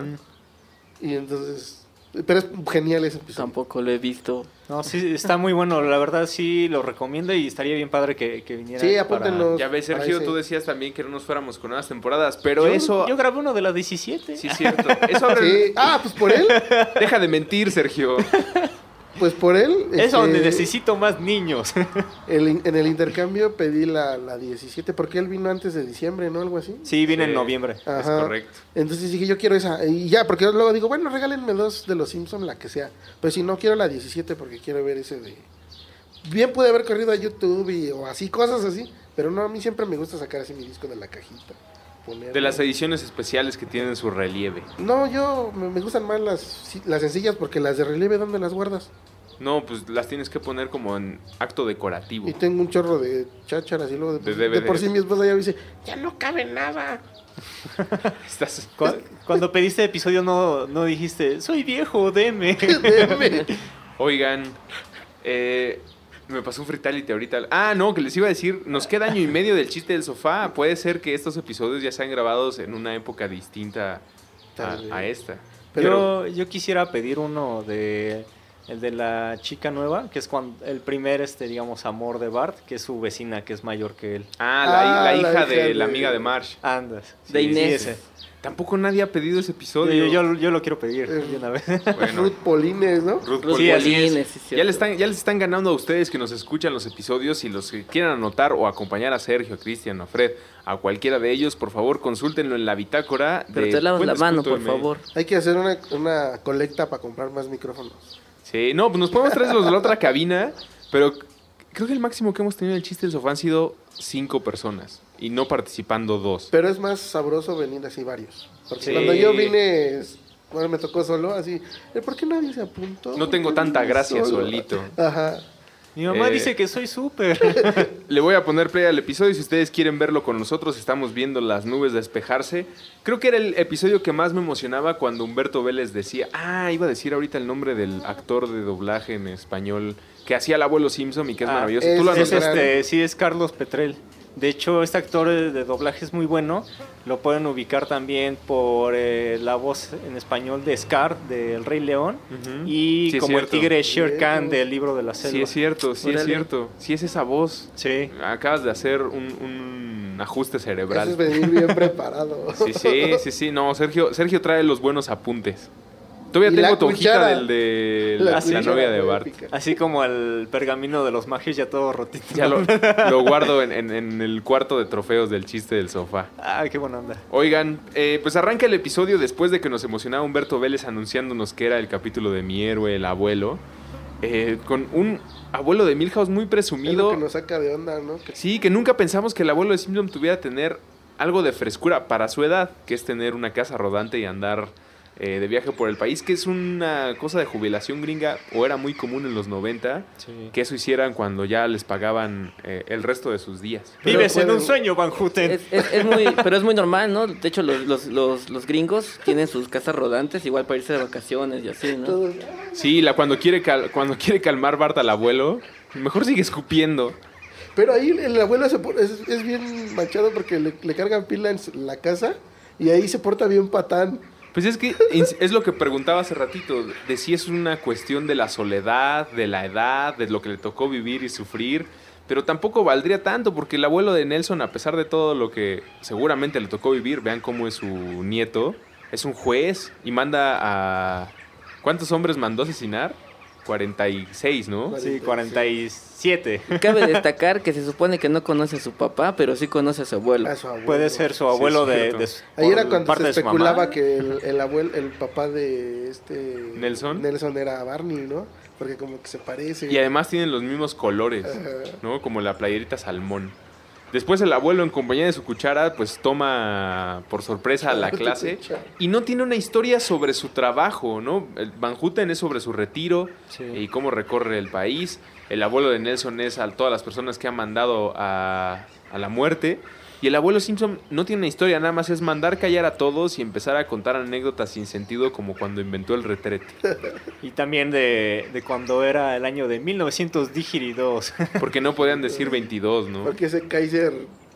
S3: Y entonces... Pero es genial ese episodio.
S4: Tampoco lo he visto.
S5: No, sí, está muy bueno. La verdad sí lo recomiendo y estaría bien padre que viniera.
S3: Sí, apúntenlos.
S1: Ya ves, Sergio, tú decías también que no nos fuéramos con nuevas temporadas, pero
S5: Yo grabé uno de la 17.
S1: Sí, cierto. Eso abre...
S3: Sí. Pues por él.
S1: Deja de mentir, Sergio.
S3: Pues por él.
S5: Es donde necesito más niños.
S3: En el intercambio pedí la 17 porque él vino antes de diciembre, ¿no? Algo así.
S5: Sí, vine en noviembre.
S3: Ajá.
S1: Es correcto.
S3: Entonces dije, yo quiero esa. Y ya, porque luego digo, bueno, regálenme 2 de Los Simpsons, la que sea. Pero si no, quiero la 17 porque quiero ver ese de... Bien pude haber corrido a YouTube o así, cosas así. Pero no, a mí siempre me gusta sacar así mi disco de la cajita.
S1: De las ediciones especiales que tienen su relieve.
S3: No, me gustan más las sencillas porque las de relieve, ¿dónde las guardas?
S1: No, pues las tienes que poner como en acto decorativo.
S3: Y tengo un chorro de chácharas y luego de por sí mi esposa ya me dice, ya no cabe nada.
S5: Cuando pediste episodio no dijiste, soy viejo, deme.
S1: Oigan, me pasó un Fritality ahorita. No, que les iba a decir, nos queda año y medio del Chiste del Sofá. Puede ser que estos episodios ya sean grabados en una época distinta a esta.
S5: Pero yo quisiera pedir uno el de la chica nueva, que es el primer, digamos, amor de Bart, que es su vecina, que es mayor que él.
S1: La hija de la amiga de Marge.
S5: Andas.
S4: De Inés.
S5: Sí,
S1: Tampoco nadie ha pedido ese episodio.
S5: Yo lo quiero pedir de una vez.
S1: Bueno.
S3: Ruth Polines, ¿no?
S1: Ruth
S4: Polines, sí,
S1: ya les están ganando a ustedes que nos escuchan los episodios y los que quieran anotar o acompañar a Sergio, a Cristian, a Fred, a cualquiera de ellos, por favor, consúltenlo en la bitácora.
S4: Pero te lavas la mano, por favor.
S3: Hay que hacer una colecta para comprar más micrófonos.
S1: Sí, no, pues nos podemos traer los de la otra cabina, pero creo que el máximo que hemos tenido en el Chiste del Sofá han sido 5 personas y no participando 2.
S3: Pero es más sabroso venir así varios. Porque
S1: Sí.
S3: cuando yo vine, bueno, me tocó solo, así, ¿por qué nadie se apuntó?
S1: No tengo tanta gracia solito.
S3: Ajá.
S5: Mi mamá dice que soy súper.
S1: Le voy a poner play al episodio. Si ustedes quieren verlo con nosotros, estamos viendo las nubes despejarse. Creo que era el episodio que más me emocionaba cuando Humberto Vélez decía... iba a decir ahorita el nombre del actor de doblaje en español que hacía el abuelo Simpson y que es maravilloso. ¿Tú lo anotaste?
S5: Sí, es Carlos Petrel. De hecho, este actor de doblaje es muy bueno. Lo pueden ubicar también por la voz en español de Scar, del Rey León. Y
S1: sí,
S5: como el
S1: cierto.
S5: tigre Shere Khan del libro de la selva.
S1: Sí, es cierto, sí
S4: Órale.
S1: es cierto. Sí es esa voz.
S5: Sí.
S1: Acabas de hacer un ajuste
S3: Eso
S1: cerebral.
S3: es venir bien preparado.
S1: Sí. No, Sergio trae los buenos apuntes. Todavía
S3: Y
S1: tengo
S3: la
S1: tu hojita
S3: cuchara.
S1: del de
S3: La
S1: la
S3: cuchara
S1: novia de
S3: fue
S1: Bart.
S3: épica.
S5: Así como el pergamino de los magios ya todo rotito.
S1: Ya lo guardo en el cuarto de trofeos del Chiste del Sofá.
S5: Qué buena onda.
S1: Oigan, pues arranca el episodio después de que nos emocionaba Humberto Vélez anunciándonos que era el capítulo de Mi héroe, el abuelo. con un abuelo de Milhouse muy presumido.
S3: Es lo que nos saca de onda, ¿no?
S1: Sí, que nunca pensamos que el abuelo de Simpson tuviera que tener algo de frescura para su edad, que es tener una casa rodante y andar de viaje por el país, que es una cosa de jubilación gringa, o era muy común en los 90, que eso hicieran cuando ya les pagaban el resto de sus días.
S5: Vives en un sueño, Van Houten.
S4: Pero es muy normal, ¿no? De hecho, los gringos tienen sus casas rodantes, igual para irse de vacaciones y así, ¿no?
S1: Sí, cuando quiere calmar Bart al abuelo, mejor sigue escupiendo.
S3: Pero ahí el abuelo es bien manchado porque le cargan pila en la casa y ahí se porta bien patán.
S1: Pues es que es lo que preguntaba hace ratito, de si es una cuestión de la soledad, de la edad, de lo que le tocó vivir y sufrir, pero tampoco valdría tanto, porque el abuelo de Nelson, a pesar de todo lo que seguramente le tocó vivir, vean cómo es su nieto, es un juez y manda a... ¿Cuántos hombres mandó asesinar? 46, ¿no?
S5: Sí, 47.
S4: Cabe destacar que se supone que no conoce a su papá, pero sí conoce a su abuelo.
S5: Puede ser su abuelo de
S3: ahí era cuando se especulaba que el papá de
S1: Nelson
S3: era Barney, ¿no? Porque como que se parece.
S1: Y además tienen los mismos colores, ¿no? Como la playerita salmón. Después el abuelo, en compañía de su cuchara, pues toma por sorpresa a la clase y no tiene una historia sobre su trabajo, ¿no? El Van Houten es sobre su retiro y cómo recorre el país. El abuelo de Nelson es a todas las personas que ha mandado a la muerte. Y el abuelo Simpson no tiene una historia, nada más es mandar callar a todos y empezar a contar anécdotas sin sentido, como cuando inventó el retrete.
S5: Y también de cuando era el año de 1922.
S1: Porque no podían decir 22, ¿no?
S3: Porque ese Kaiser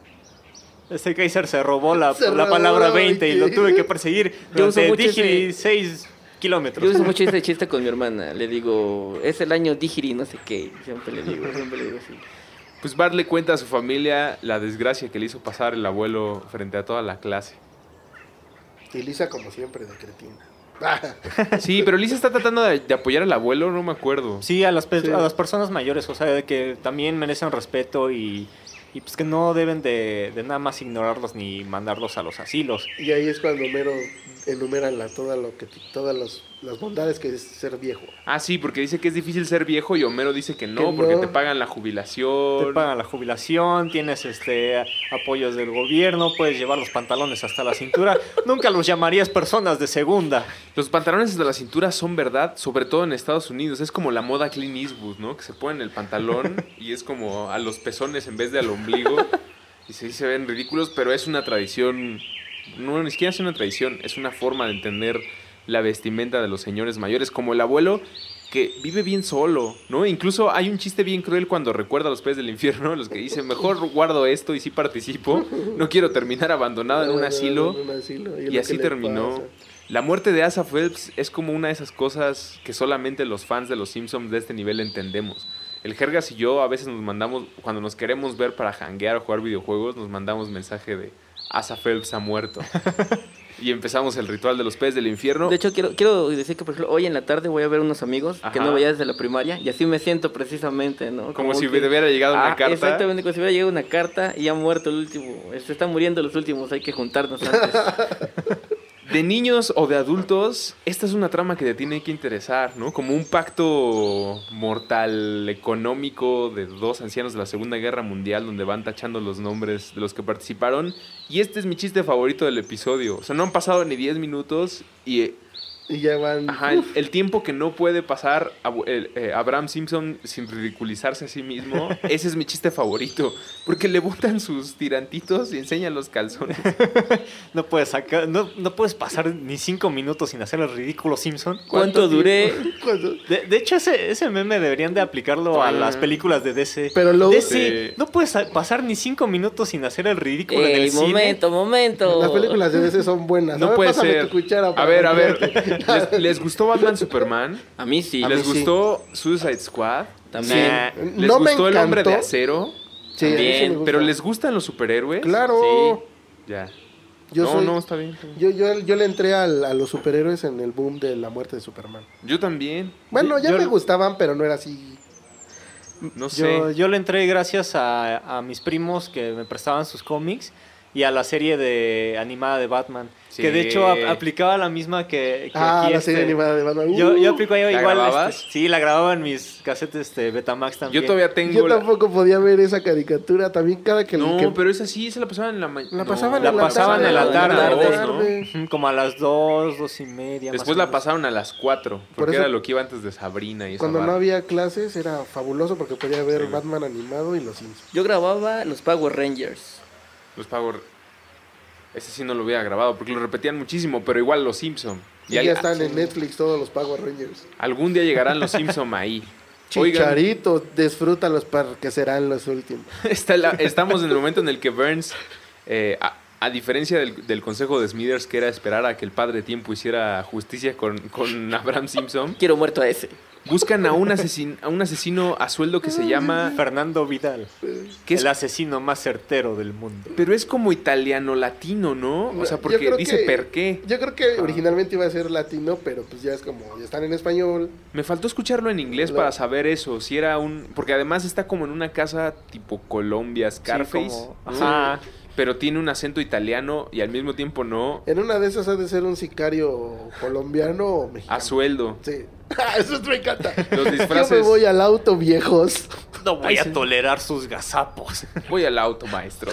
S5: se robó la palabra 20 y lo tuve que perseguir durante 16 kilómetros.
S4: Yo uso mucho este chiste con mi hermana. Le digo, es el año Digiri, no sé qué. Siempre le digo así.
S1: Pues Bart le cuenta a su familia la desgracia que le hizo pasar el abuelo frente a toda la clase.
S3: Y Lisa, como siempre, de cretina.
S1: Sí, pero Lisa está tratando de apoyar al abuelo, no me acuerdo.
S5: Sí, a las personas mayores, o sea, de que también merecen respeto y pues que no deben de nada más ignorarlos ni mandarlos a los asilos.
S3: Y ahí es cuando Homero enumera todas las bondades que es ser viejo.
S1: Ah, sí, porque dice que es difícil ser viejo y Homero dice que no, porque te pagan la jubilación.
S5: Te pagan la jubilación, tienes apoyos del gobierno, puedes llevar los pantalones hasta la cintura. Nunca los llamarías personas de segunda.
S1: Los pantalones hasta la cintura son verdad, sobre todo en Estados Unidos. Es como la moda Clint Eastwood, ¿no? Que se ponen el pantalón y es como a los pezones en vez de al ombligo. Y se ven ridículos, pero es una tradición. No, ni siquiera es una tradición, es una forma de entender la vestimenta de los señores mayores, como el abuelo que vive bien solo, ¿no? Incluso hay un chiste bien cruel cuando recuerda a los peces del infierno, los que dicen, mejor guardo esto y sí participo, no quiero terminar abandonado en un asilo, y así terminó. La muerte de Asa Phelps es como una de esas cosas que solamente los fans de los Simpsons de este nivel entendemos. El Jergas y yo a veces nos mandamos, cuando nos queremos ver para janguear o jugar videojuegos, nos mandamos mensaje de Asa Phelps ha muerto. Y empezamos el ritual de los peces del infierno.
S4: De hecho, quiero decir que, por ejemplo, hoy en la tarde voy a ver unos amigos que no veía desde la primaria y así me siento precisamente, ¿no?
S1: Como si me hubiera llegado una carta.
S4: Exactamente, como si hubiera llegado una carta y ha muerto el último. Se están muriendo los últimos, hay que juntarnos antes.
S1: De niños o de adultos, esta es una trama que te tiene que interesar, ¿no? Como un pacto mortal económico de dos ancianos de la Segunda Guerra Mundial donde van tachando los nombres de los que participaron. Y este es mi chiste favorito del episodio. O sea, no han pasado ni 10 minutos y
S3: ya van...
S1: Ajá, el tiempo que no puede pasar Abraham Simpson sin ridiculizarse a sí mismo, ese es mi chiste favorito. Porque le botan sus tirantitos y enseñan los calzones.
S5: No puedes pasar ni 5 minutos sin hacer el ridículo Simpson.
S4: ¿Cuánto duré?
S5: De hecho, ese meme deberían de aplicarlo a las películas de DC.
S3: Pero
S5: DC, no puedes pasar ni 5 minutos sin hacer el ridículo en el cine.
S4: Momento.
S3: Las películas de DC son buenas.
S1: No puede ser. A ver. ¿Les gustó Batman Superman?
S4: A mí sí.
S1: ¿Les gustó Suicide Squad?
S4: También.
S1: ¿Les gustó El Hombre de Acero?
S3: Sí,
S1: también. ¿Pero les gustan los superhéroes?
S3: Claro.
S1: Sí. Ya.
S3: No,
S1: está bien.
S3: Yo le entré a los superhéroes en el boom de la muerte de Superman.
S1: Yo también.
S3: Bueno, me gustaban, pero no era así.
S1: No sé.
S5: Yo le entré gracias a mis primos que me prestaban sus cómics. y a la serie animada de Batman.
S1: Sí.
S5: Que de hecho aplicaba la misma que aquí.
S3: La serie animada de Batman.
S5: Yo aplico ahí igual.
S1: ¿Grababas?
S5: Sí, la grababa en mis casetes Betamax también.
S1: Yo todavía tengo...
S3: Yo tampoco podía ver esa caricatura. También cada que...
S1: No, pero esa sí, se la pasaban en la mañana.
S3: La pasaban
S5: La pasaban en la tarde,
S1: ¿no?
S5: Como a las 2:30.
S1: Después la pasaron a las 4, porque
S3: eso,
S1: era lo que iba antes de Sabrina y esa
S3: Cuando no
S1: barra.
S3: había clases era fabuloso porque podía ver Batman animado y los Simpsons.
S4: Yo grababa los Power Rangers.
S1: Los Power... Ese sí no lo hubiera grabado, porque lo repetían muchísimo, pero igual los Simpson.
S3: Y ya están en Netflix todos los Power Rangers.
S1: Algún día llegarán los Simpson ahí.
S3: Chicharito, disfrútalos porque serán los últimos.
S1: Estamos en el momento en el que Burns, a diferencia del consejo de Smithers, que era esperar a que el padre tiempo hiciera justicia con Abraham Simpson,
S4: Quiero muerto a ese.
S1: buscan a un asesino a sueldo que se llama...
S5: Fernando Vidal,
S1: ¿Qué es?
S5: el asesino más certero del mundo.
S1: Pero es como italiano-latino, ¿no? O sea, porque dice per qué.
S3: Yo creo que originalmente iba a ser latino, pero pues ya es como, ya están en español.
S1: Me faltó escucharlo en inglés para saber eso. Si era porque además está como en una casa tipo Colombia, Scarface.
S5: Sí, como...
S1: ¿no?
S5: Ajá.
S1: Pero tiene un acento italiano y al mismo tiempo no.
S3: En una de esas ha de ser un sicario colombiano o mexicano.
S1: A sueldo.
S3: Sí. Eso me encanta.
S1: Los disfraces.
S3: Yo me voy al auto, viejos.
S5: No voy a tolerar sus gazapos.
S1: Voy al auto, maestros.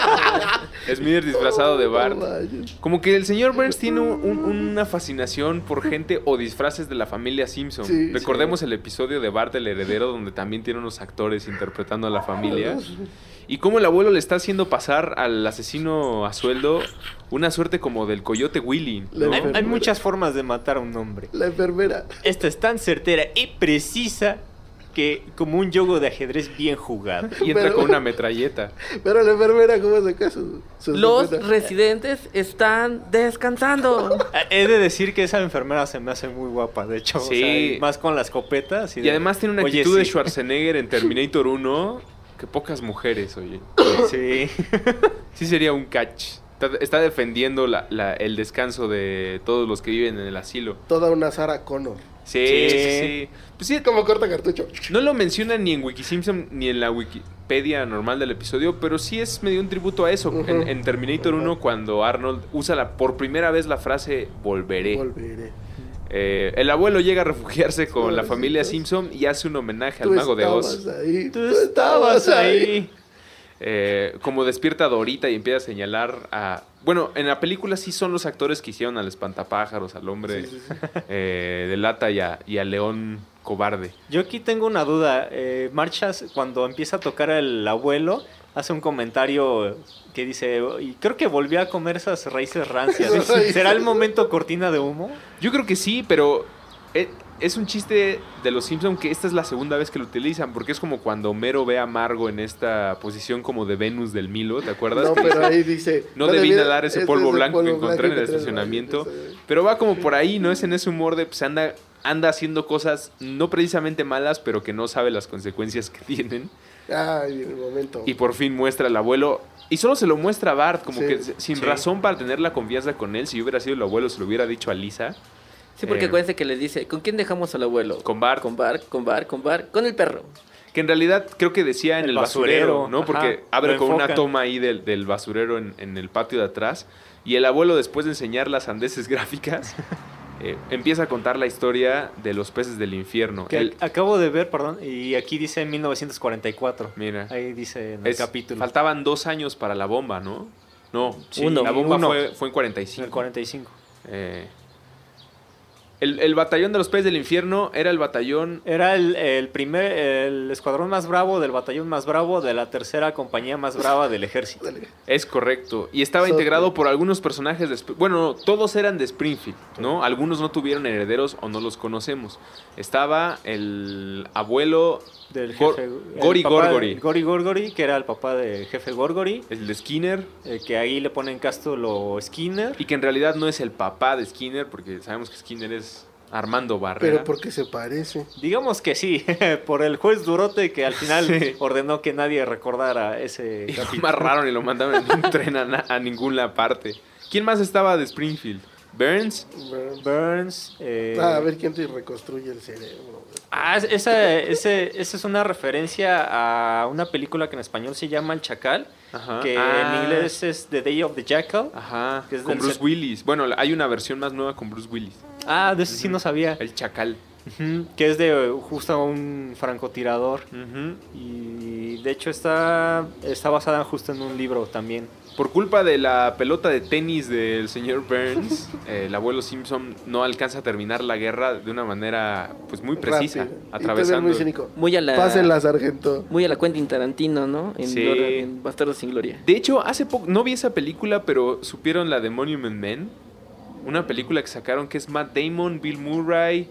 S1: Smithers disfrazado de Bart.
S3: No vayas.
S1: Como que el señor Burns tiene una fascinación por gente o disfraces de la familia Simpson.
S3: Sí,
S1: Recordemos el episodio de Bart el heredero, donde también tiene unos actores interpretando a la familia. Y cómo el abuelo le está haciendo pasar al asesino a sueldo una suerte como del coyote Willy, ¿no?
S5: Hay muchas formas de matar a un hombre.
S3: La enfermera.
S5: Esta es tan certera y precisa que como un juego de ajedrez bien jugado.
S1: Y entra
S3: Pero-
S1: con una metralleta.
S3: Pero la enfermera, ¿cómo saca su
S4: Los
S3: escopeta?
S4: residentes están descansando.
S5: He de decir que esa enfermera se me hace muy guapa, de hecho.
S1: Sí.
S5: O sea, y más con la escopeta. así
S1: Y
S5: de,
S1: además tiene una
S5: "Oye,
S1: actitud de
S5: sí".
S1: Schwarzenegger en Terminator 1 que pocas mujeres, oye.
S5: Sí.
S1: Sí sería un catch. Está defendiendo el descanso de todos los que viven en el asilo.
S3: Toda una Sarah Connor.
S1: Sí,
S5: Sí.
S1: sí. Pues sí,
S3: Como corta cartucho.
S1: no lo mencionan ni en Wikisimpson ni en la Wikipedia normal del episodio, pero sí es medio un tributo a eso.
S3: Ujú.
S1: En Terminator 1, cuando Arnold usa por primera vez la frase volveré.
S3: Volveré.
S1: El abuelo llega a refugiarse con la
S3: Pobrecito.
S1: familia Simpson y hace un homenaje al
S3: Tú
S1: mago de Oz.
S3: estabas ahí.
S5: Tú estabas ahí.
S1: Como despierta a Dorita y empieza a señalar a... Bueno, en la película sí son los actores que hicieron al espantapájaros, al hombre de lata y al león cobarde.
S5: Yo aquí tengo una duda. Marchas, cuando empieza a tocar el abuelo, hace un comentario que dice, y creo que volvió a comer esas raíces rancias. ¿Será el momento cortina de humo?
S1: Yo creo que sí, pero es un chiste de los Simpson que esta es la segunda vez que lo utilizan, porque es como cuando Homero ve a Margo en esta posición como de Venus del Milo, ¿te acuerdas?
S3: No,
S1: Que
S3: pero
S1: dice,
S3: ahí dice...
S1: no debí
S3: debía-
S1: nadar ese
S3: este
S1: polvo
S3: es el
S1: blanco que
S3: polvo
S1: encontré en el
S3: blanco que
S1: estacionamiento.
S3: trae.
S1: Pero va como por ahí, ¿no? Es en ese humor de pues anda haciendo cosas no precisamente malas, pero que no sabe las consecuencias que tienen.
S3: Ay, el momento.
S1: Y por fin muestra al abuelo. Y solo se lo muestra a Bart, como
S3: Sí,
S1: que sin
S5: sí.
S1: razón para tener la confianza con él. Si hubiera sido el abuelo, se lo hubiera dicho a Lisa.
S4: Sí, porque acuérdense que les dice, ¿con quién dejamos al abuelo?
S1: Con Bart.
S4: Con Bart, con el perro.
S1: Que en realidad creo que decía en
S5: El
S1: el basurero,
S5: basurero,
S1: ¿no?
S5: ajá,
S1: Porque abre
S5: lo
S1: con una
S5: enfocan.
S1: toma ahí del basurero en el patio de atrás. Y el abuelo, después de enseñar las sandeces gráficas, empieza a contar la historia de los peces del infierno.
S5: Que acabo de ver, perdón, y aquí dice 1944.
S1: Mira,
S5: Ahí dice en el capítulo.
S1: faltaban 2 años para la bomba, ¿no? No,
S5: Sí,
S1: la bomba
S5: uno.
S1: fue en 45.
S5: En el 45.
S1: El batallón de los peces del infierno era el batallón...
S5: Era el escuadrón más bravo del batallón más bravo de la tercera compañía más brava del ejército.
S1: Es correcto. Y estaba integrado por algunos personajes de... Bueno, todos eran de Springfield, ¿no? Algunos no tuvieron herederos o no los conocemos. Estaba el abuelo...
S5: Del jefe,
S1: Gori
S5: el papá de-
S1: Gorgori.
S5: Gori Gorgori, que era el papá del jefe Gorgori,
S1: El de Skinner.
S5: que ahí le ponen Cástulo Skinner.
S1: Y que en realidad no es el papá de Skinner, porque sabemos que Skinner es Armando Barrera.
S3: Pero porque se parece.
S5: Digamos que sí, por el juez Durote que al final
S1: Sí.
S5: ordenó que nadie recordara ese
S1: Y lo
S5: capítulo.
S1: amarraron y lo mandaron en un tren a ninguna parte. ¿Quién más estaba de Springfield? Burns.
S5: Burns.
S3: A ver quién te reconstruye el cerebro.
S5: Esa es una referencia a una película que en español se llama El Chacal, que en inglés es The Day of the Jackal.
S1: Ajá,
S5: que es
S1: con Bruce Willis. Bueno, hay una versión más nueva con Bruce Willis.
S5: De eso sí no sabía.
S1: El Chacal.
S5: Que es de justo un francotirador. Y de hecho está basada justo en un libro también.
S1: Por culpa de la pelota de tenis del señor Burns, el abuelo Simpson no alcanza a terminar la guerra de una manera pues muy precisa,
S3: rápido.
S1: atravesando.
S3: Muy cínico.
S4: Pásenla,
S3: sargento.
S4: Muy a la Quentin Tarantino, ¿no?
S1: Sí.
S4: En Bastardos sin Gloria.
S1: De hecho, hace poco no vi esa película, pero supieron la de Monument Men, una película que sacaron que es Matt Damon, Bill Murray,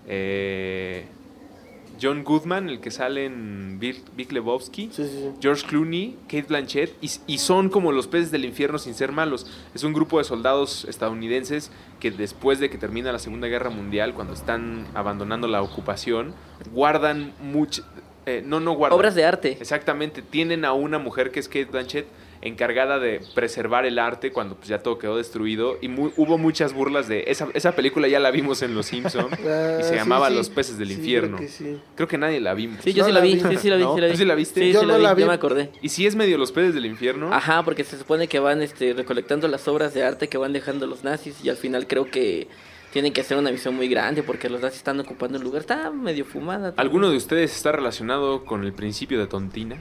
S1: John Goodman, el que sale en Big Lebowski,
S3: Sí.
S1: George Clooney, Kate Blanchett, y son como los peces del infierno sin ser malos. Es un grupo de soldados estadounidenses que después de que termina la Segunda Guerra Mundial, cuando están abandonando la ocupación, guardan no guardan.
S4: Obras de arte.
S1: Exactamente, tienen a una mujer que es Kate Blanchett, encargada de preservar el arte cuando pues, ya todo quedó destruido. Y hubo muchas burlas de... Esa película ya la vimos en Los Simpsons y se llamaba Los peces del infierno. Creo que nadie la vimos.
S4: Sí, yo sí la vi. Sí la vi.
S1: ¿Tú sí la viste?
S4: Sí,
S3: Yo
S4: sí
S3: no la vi.
S4: Ya me acordé.
S1: ¿Y si es medio Los peces del infierno?
S4: Ajá, porque se supone que van recolectando las obras de arte que van dejando los nazis y al final creo que tienen que hacer una visión muy grande porque los nazis están ocupando el lugar. Está medio fumada.
S1: ¿Alguno de ustedes está relacionado con el principio de Tontina?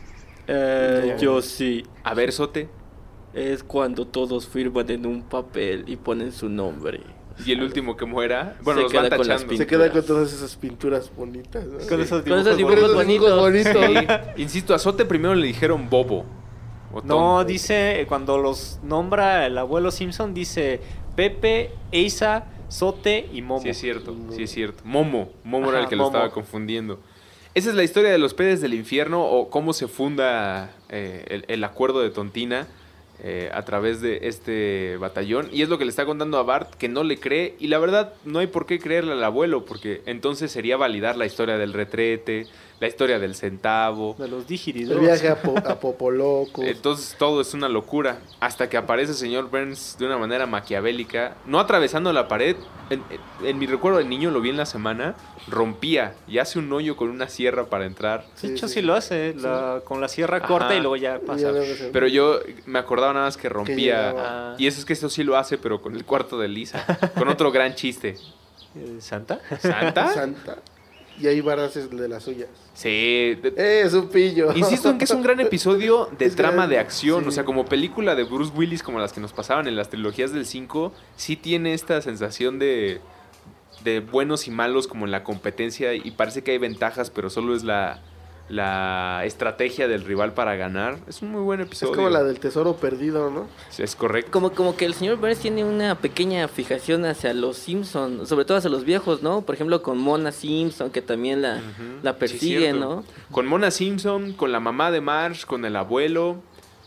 S4: Yo sí.
S1: A ver, Sote.
S4: Es cuando todos firman en un papel y ponen su nombre.
S1: Y el último que muera, bueno,
S4: Se
S1: los van
S4: queda con las
S1: tachando.
S3: Se queda con todas esas pinturas bonitas, ¿no?
S5: Con esos
S4: Con esos
S5: dibujos
S4: dibujos bonitos.
S1: Sí. Insisto, a Sote primero le dijeron bobo. O
S5: No,
S1: tonto.
S5: dice, cuando los nombra el abuelo Simpson, dice Pepe, Eisa, Sote y Momo.
S1: Sí es cierto, sí es cierto. Momo era
S5: Ajá,
S1: el que lo
S5: Momo.
S1: estaba confundiendo. Esa es la historia de los peces del infierno o cómo se funda el acuerdo de Tontina a través de este batallón. Y es lo que le está contando a Bart, que no le cree. Y la verdad, no hay por qué creerle al abuelo, porque entonces sería validar la historia del retrete, la historia del centavo.
S5: De los
S3: El
S5: Digiridores.
S3: viaje a Popolocos.
S1: Entonces todo es una locura. Hasta que aparece el señor Burns de una manera maquiavélica, no atravesando la pared. En mi recuerdo de niño, lo vi en la semana, rompía y hace un hoyo con una sierra para entrar.
S5: De hecho, sí lo hace, con la sierra
S1: Ajá.
S5: corta y luego ya pasa.
S1: Pero yo me acordaba nada más que rompía.
S5: llegaba.
S1: Y eso es que eso sí lo hace, pero con el cuarto de Lisa. Con otro gran chiste.
S5: ¿Santa?
S1: ¿Santa?
S3: Santa. Y ahí Bart hace de las suyas.
S1: Sí.
S3: Es un pillo.
S1: Insisto en que es un gran episodio de
S3: Es
S1: trama
S3: gran,
S1: de acción.
S3: sí.
S1: O sea, como película de Bruce Willis, como las que nos pasaban en las trilogías del 5, sí tiene esta sensación de buenos y malos como en la competencia. Y parece que hay ventajas, pero solo es la estrategia del rival para ganar. Es un muy buen
S3: Es
S1: episodio.
S3: como la del tesoro perdido, ¿no?
S1: Sí, es correcto.
S4: Como que el señor Burns tiene una pequeña fijación hacia los Simpson, sobre todo hacia los viejos, ¿no? Por ejemplo, con Mona Simpson, que también la
S1: Sí,
S4: persigue,
S1: cierto.
S4: ¿no?
S1: Con Mona Simpson, con la mamá de Marge, con el abuelo.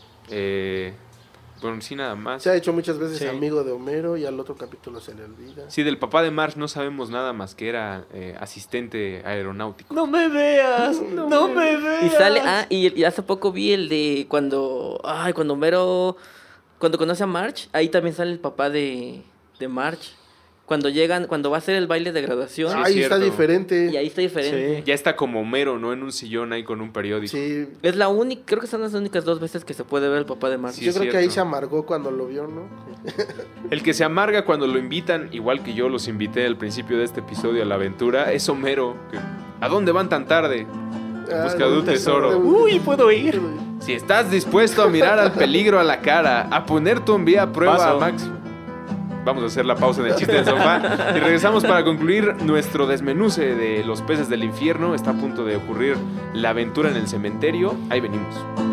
S1: Bueno, sí, nada más.
S3: Se ha hecho muchas veces
S5: Sí.
S3: amigo de Homero y al otro capítulo se le olvida.
S1: Sí, del papá de Marge no sabemos nada más que era asistente aeronáutico.
S5: ¡No me veas! ¡No me veas!
S4: Y sale, y hace poco vi el de cuando Homero, cuando conoce a Marge, ahí también sale el papá de Marge. Cuando va a hacer el baile de graduación,
S1: Sí,
S3: Ahí
S1: es
S3: está
S1: cierto.
S3: diferente.
S4: y ahí está diferente.
S5: Sí.
S1: Ya está como Homero, ¿no? En un sillón ahí con un periódico.
S3: Sí.
S4: Es la única, creo que son las únicas 2 veces que se puede ver el papá de Marge.
S1: Sí,
S3: Yo
S1: es
S3: creo que ahí
S1: cierto.
S3: se amargó cuando lo vio, ¿no?
S1: El que se amarga cuando lo invitan, igual que yo los invité al principio de este episodio a la aventura, es Homero. ¿A dónde van tan tarde? En busca de un tesoro.
S5: Uy, puedo ir.
S1: Si estás dispuesto a mirar al peligro a la cara, a poner tu envía a prueba
S5: Paso.
S1: a Max. Vamos a hacer la pausa en el chiste del sofá y regresamos para concluir nuestro desmenuce de los peces del infierno. Está a punto de ocurrir la aventura en el cementerio. Ahí venimos.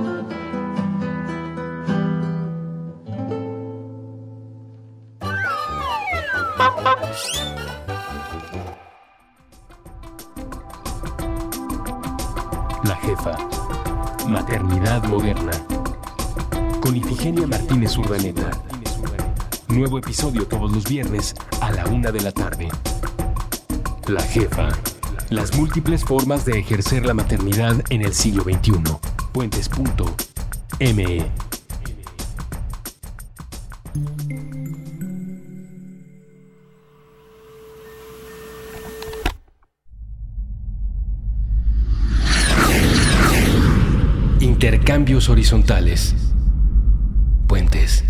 S2: La jefa. Maternidad moderna. Con Ifigenia Martínez Urdaneta. Nuevo episodio todos los viernes a la 1 de la tarde. La jefa. Las múltiples formas de ejercer la maternidad en el siglo XXI. Puentes.me.
S6: 「
S2: cambios horizontales. Puentes.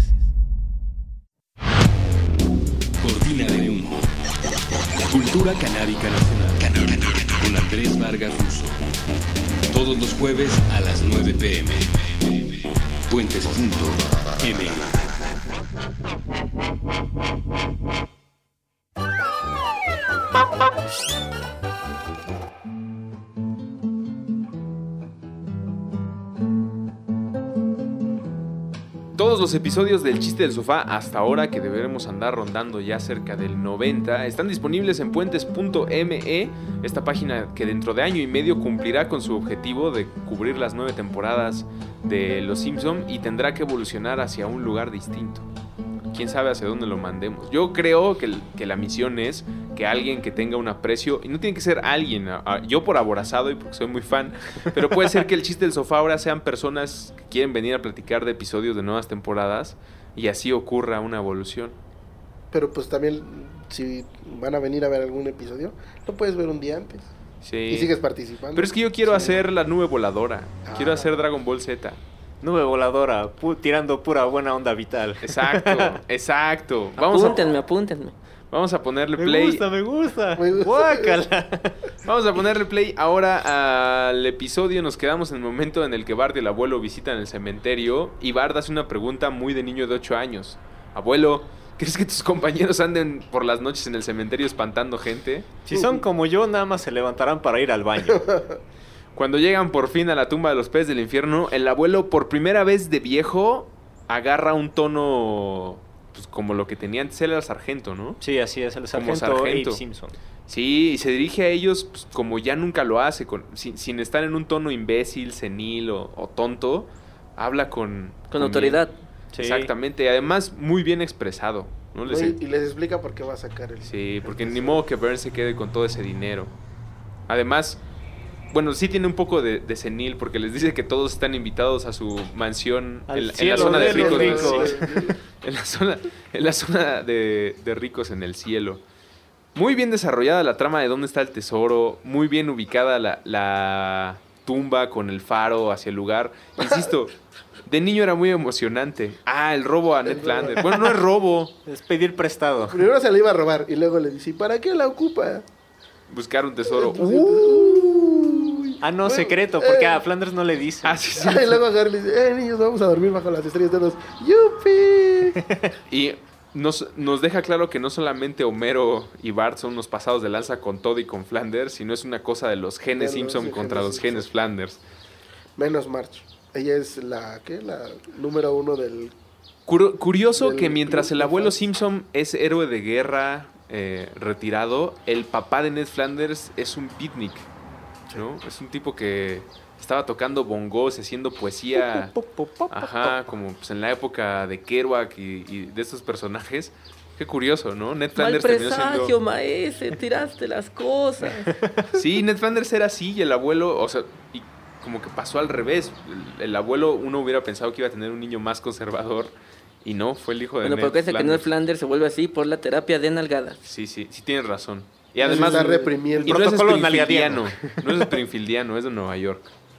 S2: Cortina de humo. Cultura canábica nacional. Con Andrés Vargas Russo. Todos los jueves a las 9 p.m. Puentes.m.
S1: Todos los episodios del Chiste del Sofá hasta ahora, que deberemos andar rondando ya cerca del 90, están disponibles en puentes.me, esta página que dentro de año y medio cumplirá con su objetivo de cubrir las 9 temporadas de Los Simpson y tendrá que evolucionar hacia un lugar distinto. Quién sabe hacia dónde lo mandemos. Yo creo que la misión es que alguien que tenga un aprecio, y no tiene que ser alguien, yo por aborazado y porque soy muy fan, pero puede ser que el Chiste del Sofá ahora sean personas que quieren venir a platicar de episodios de nuevas temporadas y así ocurra una evolución.
S3: Pero pues también, si van a venir a ver algún episodio, lo puedes ver un día antes.
S1: Sí.
S3: Y sigues participando.
S1: Pero es que yo quiero hacer la nube voladora, quiero hacer Dragon Ball Z.
S5: Nube voladora, tirando pura buena onda vital.
S1: Exacto.
S4: Apúntenme.
S1: Vamos a ponerle play.
S5: Me gusta. Guácala.
S1: Vamos a ponerle play ahora al episodio. Nos quedamos en el momento en el que Bart y el abuelo visitan el cementerio y Bart hace una pregunta muy de niño de 8 años. Abuelo, ¿crees que tus compañeros anden por las noches en el cementerio espantando gente?
S5: Si son como yo, nada más se levantarán para ir al baño.
S1: Cuando llegan por fin a la tumba de los peces del infierno, el abuelo, por primera vez de viejo, agarra un tono, pues como lo que tenía antes, él era el sargento, ¿no?
S5: Sí, así es, el
S1: Como
S5: sargento
S1: sargento.
S5: Abe Simpson.
S1: Sí, y se dirige a ellos pues, como ya nunca lo hace, sin estar en un tono imbécil, senil o tonto, habla con
S4: autoridad.
S5: Sí.
S1: Exactamente, y además muy bien expresado, ¿no?
S3: Y les explica por qué va a sacar el...
S1: Sí, porque ni modo que Burns se quede con todo ese dinero. Además, bueno, sí tiene un poco de senil, porque les dice que todos están invitados a su mansión en la zona de ricos. En la zona de ricos en el cielo. Muy bien desarrollada la trama de dónde está el tesoro, muy bien ubicada la tumba con el faro hacia el lugar. Insisto, de niño era muy emocionante. El robo a Ned Flanders. Bueno, no es robo.
S5: Es pedir prestado.
S3: Primero se le iba a robar y luego le dice, ¿para qué la ocupa?
S1: Buscar un tesoro.
S5: No, secreto, porque a Flanders no le dice.
S3: Sí. Y luego agarra y le dice, niños, vamos a dormir bajo las estrellas de los ¡yupi!
S1: Y nos deja claro que no solamente Homero y Bart son unos pasados de lanza con Todd y con Flanders, sino es una cosa de los genes Simpson contra los genes Flanders.
S3: Menos Marge. Ella es la número 1 del...
S1: Curioso
S3: del
S1: que mientras
S3: club
S1: el
S3: de
S1: abuelo
S3: fans.
S1: Simpson es héroe de guerra retirado, el papá de Ned Flanders es un beatnik, ¿no? Es un tipo que estaba tocando bongos, haciendo poesía, como pues en la época de Kerouac y de estos personajes. Qué curioso, ¿no? Ned
S4: Mal
S1: Flanders terminó
S4: presagio,
S1: siendo...
S4: maese, tiraste las cosas.
S1: Sí, Ned Flanders era así y el abuelo, o sea, y como que pasó al revés. El abuelo, uno hubiera pensado que iba a tener un niño más conservador y no, fue el hijo de
S4: Bueno,
S1: Ned
S4: pero parece que
S1: Flanders.
S4: Ned Flanders se vuelve así por la terapia de nalgadas.
S1: Sí, tienes razón. Y además
S3: está reprimiendo.
S1: y no es
S5: Protocolo
S1: Springfieldiano, no es Springfieldiano, es de Nueva York.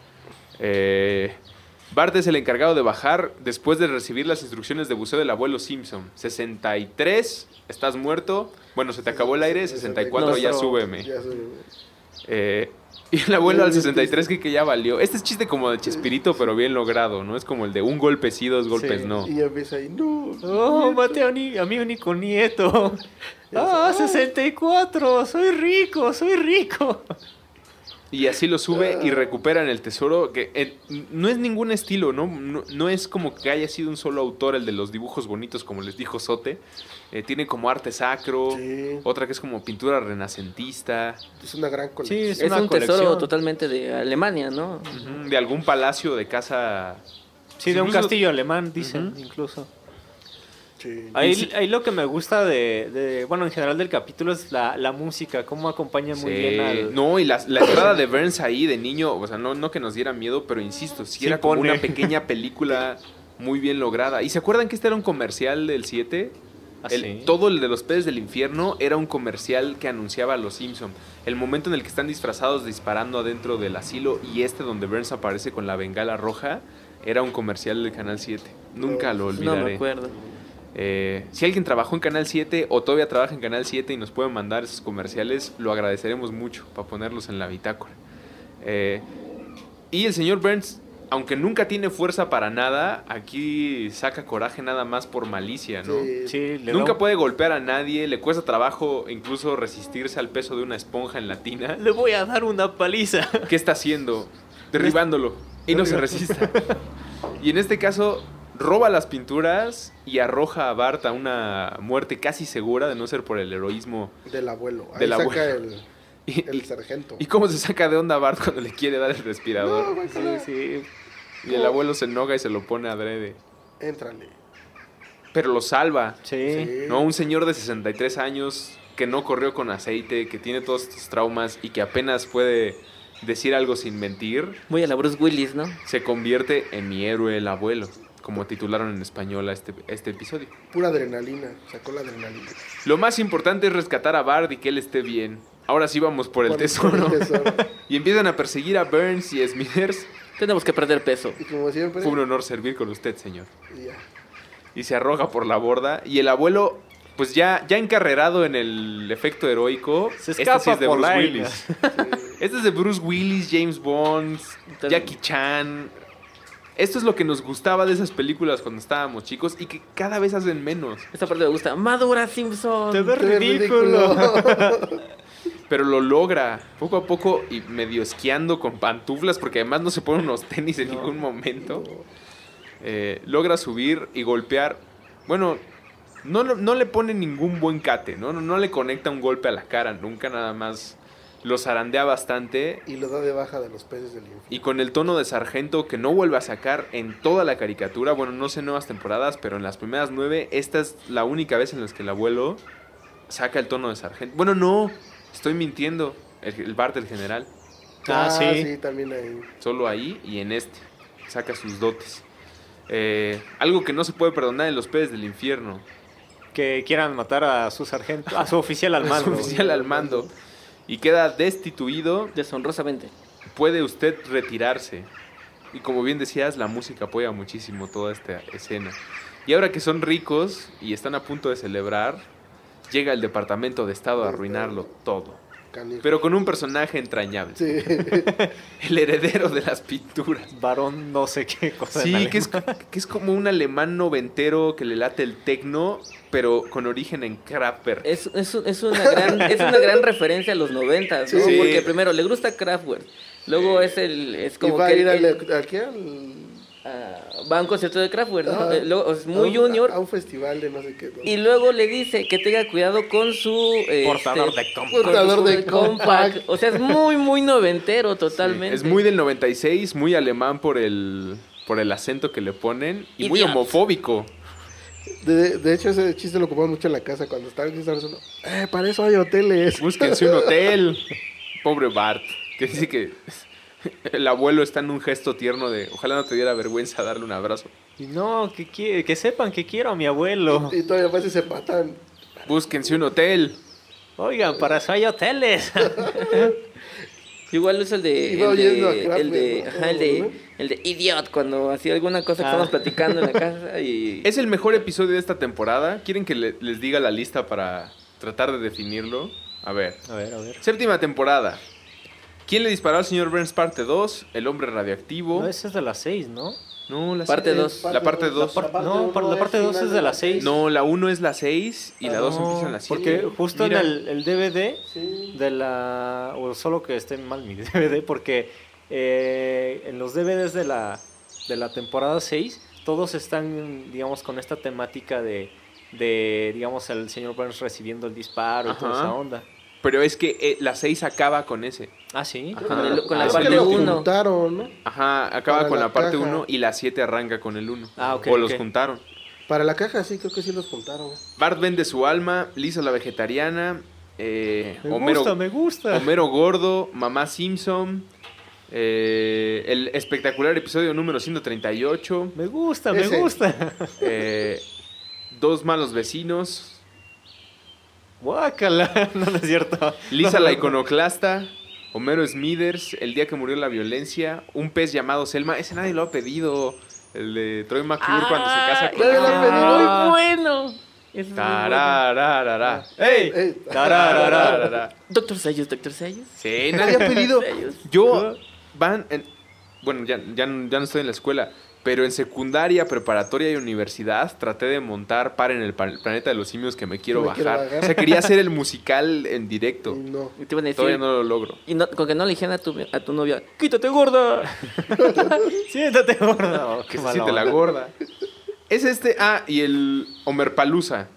S1: Bart es el encargado de bajar después de recibir las instrucciones de buceo del abuelo Simpson. 63, estás muerto. Bueno, se te acabó el aire. 64, ya súbeme. Y el abuelo al 63 que ya valió. Este es chiste como de Chespirito, pero bien logrado, ¿no? Es como el de un golpe sí, dos golpes
S5: Sí.
S1: no.
S3: Y empieza ahí, no.
S5: Maté a mi único nieto. 64, soy rico.
S1: Y así lo sube y recuperan el tesoro, que no es ningún estilo, no es como que haya sido un solo autor el de los dibujos bonitos, como les dijo Sote. Tiene como arte sacro,
S3: Sí.
S1: otra que es como pintura renacentista,
S3: Es una gran colección.
S5: Sí,
S4: Es
S5: una
S4: un tesoro
S5: colección.
S4: totalmente de Alemania, ¿no?
S1: de algún palacio de casa.
S5: Sí, de un
S1: Incluso-
S5: castillo alemán, dicen, incluso.
S3: Sí.
S5: Ahí lo que me gusta bueno, en general del capítulo es la música, cómo acompaña muy
S1: Sí.
S5: bien al...
S1: No, y la entrada de Burns ahí de niño, o sea, no que nos diera miedo, pero insisto, sí
S5: Sí
S1: era como
S5: pone.
S1: una pequeña película muy bien lograda. ¿Y se acuerdan que este era un comercial del 7?
S5: Sí.
S1: Todo el de los peces del infierno era un comercial que anunciaba a los Simpson. El momento en el que están disfrazados disparando adentro del asilo y donde Burns aparece con la bengala roja Era un comercial del Canal 7. Nunca lo olvidaré.
S4: No me acuerdo.
S1: Si alguien trabajó en Canal 7 o todavía trabaja en Canal 7 y nos puede mandar esos comerciales, lo agradeceremos mucho para ponerlos en la bitácora. Y el señor Burns, aunque nunca tiene fuerza para nada, aquí saca coraje nada más por malicia, ¿no?
S5: Sí,
S1: Nunca puede golpear a nadie, le cuesta trabajo incluso resistirse al peso de una esponja en la tina.
S5: Le voy a dar una paliza.
S1: ¿Qué está haciendo? Derribándolo. Y no se resiste. Y en este caso, roba las pinturas y arroja a Bart a una muerte casi segura, de no ser por el heroísmo
S3: del abuelo. Ahí
S1: del
S3: saca
S1: abuelo.
S3: el sargento.
S1: ¿Y cómo se saca de onda Bart cuando le quiere dar el respirador?
S3: No,
S1: sí. Y el abuelo se enoja y se lo pone adrede.
S3: Éntrale.
S1: Pero lo salva.
S5: Sí.
S1: ¿No? Un señor de 63 años que no corrió con aceite, que tiene todos estos traumas y que apenas puede decir algo sin mentir.
S4: Muy a la Bruce Willis, ¿no?
S1: Se convierte en mi héroe el abuelo, como titularon en español a este episodio.
S3: Pura adrenalina. Sacó la adrenalina.
S1: Lo más importante es rescatar a Bart y que él esté bien. Ahora sí vamos por el tesoro. Y empiezan a perseguir a Burns y Smithers.
S4: Tenemos que perder peso.
S3: Y como siempre.
S1: Fue un honor servir con usted, señor.
S3: Ya.
S1: Y se arroja por la borda. Y el abuelo, pues ya encarrerado en el efecto heroico.
S5: Se escapa
S1: sí es de
S5: por
S1: Bruce
S5: la
S1: Willis. Este es de Bruce Willis, James Bond, Jackie Chan. Esto es lo que nos gustaba de esas películas cuando estábamos chicos y que cada vez hacen menos.
S4: Esta parte me gusta. Madura, Simpson.
S5: Te ves ridículo.
S1: Pero lo logra poco a poco y medio esquiando con pantuflas, porque además no se pone unos tenis en ningún momento. Logra subir y golpear. Bueno, no le pone ningún buen cate, no le conecta un golpe a la cara, nunca, nada más lo zarandea bastante.
S3: Y lo da de baja de los peces del infierno.
S1: Y con el tono de sargento que no vuelve a sacar en toda la caricatura. Bueno, no sé nuevas temporadas, pero en las primeras 9, esta es la única vez en la que el abuelo saca el tono de sargento. Bueno, no, estoy mintiendo. El Bart, el general.
S3: Sí, también ahí.
S1: Solo ahí y en saca sus dotes. Algo que no se puede perdonar en los peces del infierno.
S5: Que quieran matar a su sargento, a su oficial al mando.
S1: A su oficial al mando. Y queda destituido.
S4: Deshonrosamente.
S1: Puede usted retirarse. Y como bien decías, la música apoya muchísimo toda esta escena. Y ahora que son ricos y están a punto de celebrar, llega el Departamento de Estado a arruinarlo todo.
S3: Canijo.
S1: Pero con un personaje entrañable.
S3: Sí.
S1: El heredero de las pinturas.
S5: Varón no sé qué cosa.
S1: Sí, que es como un alemán noventero que le late el tecno, pero con origen en Kraftwerk.
S4: Es una gran referencia a los 90, ¿no?
S1: Sí.
S4: Porque primero le gusta Kraftwerk, luego es como
S3: y va
S4: que
S3: a ir ¿a
S4: va a un concierto de Kraftwerk, ¿no? Luego es muy junior.
S3: A un festival de no sé qué. ¿no?
S4: Y luego le dice que tenga cuidado con su
S5: portador de compact.
S3: Portador de compact.
S4: O sea, es muy noventero totalmente.
S1: Sí, es muy del 96, muy alemán por el acento que le ponen y muy homofóbico.
S3: De hecho, ese chiste lo ocupamos mucho en la casa cuando estaban diciendo, para eso hay hoteles.
S1: Búsquense un hotel. Pobre Bart, que dice que el abuelo está en un gesto tierno de ojalá no te diera vergüenza darle un abrazo.
S5: Y no, que sepan que quiero a mi abuelo.
S3: Y todavía más ese patán.
S1: Búsquense un hotel.
S5: Oigan, para eso hay hoteles.
S4: Igual es el de Idiot, cuando hacía alguna cosa que estábamos platicando en la casa.
S1: Es el mejor episodio de esta temporada. ¿Quieren que les diga la lista para tratar de definirlo? A ver. Séptima temporada. ¿Quién le disparó al señor Burns? Parte 2. El hombre radioactivo.
S5: No, esa es de las 6, ¿no?
S1: No, la
S4: parte 2.
S1: La parte 2.
S5: La parte 2 es de las 6.
S1: No, la 1 es la 6 y la 2 empieza en la 7.
S5: Porque justo mira, en el DVD de la... O solo que esté mal mi DVD, porque en los DVDs de la temporada 6, todos están, digamos, con esta temática de digamos, el señor Burns recibiendo el disparo y toda esa onda.
S1: Pero es que la 6 acaba con ese.
S5: Ah, sí.
S4: Con la parte 1.
S3: ¿No?
S1: Ajá, acaba con la parte 1 y la 7 arranca con el 1.
S5: Ah, ok.
S1: O los juntaron.
S3: Para la caja sí, creo que sí los juntaron.
S1: Bart vende su alma, Lisa la vegetariana,
S5: me gusta.
S1: Homero gordo, Mamá Simpson, el espectacular episodio número 138.
S5: Me gusta.
S1: Dos malos vecinos.
S5: Guácala, no es cierto.
S1: Lisa la iconoclasta, Homero Smithers, El día que murió la violencia, un pez llamado Selma. Ese nadie lo ha pedido. El de Troy McClure cuando se casa con...
S4: Muy bueno. Es muy
S1: Tarararara.
S3: ¡Ey!
S1: Tarararara.
S4: Doctor Sayus.
S1: Sí, nadie ha pedido.
S4: Sayus.
S1: Bueno, ya no estoy en la escuela, pero en secundaria, preparatoria y universidad traté de montar Par en el Planeta de los Simios que me quiero bajar. O sea, quería hacer el musical en directo.
S3: Y no.
S4: Y te iban a decir,
S1: Todavía no lo logro.
S4: y no, con que no le dijeran a tu novia, quítate gorda.
S5: Siéntate, gordo.
S1: Que se siente la gorda. Es y el Homerpalooza.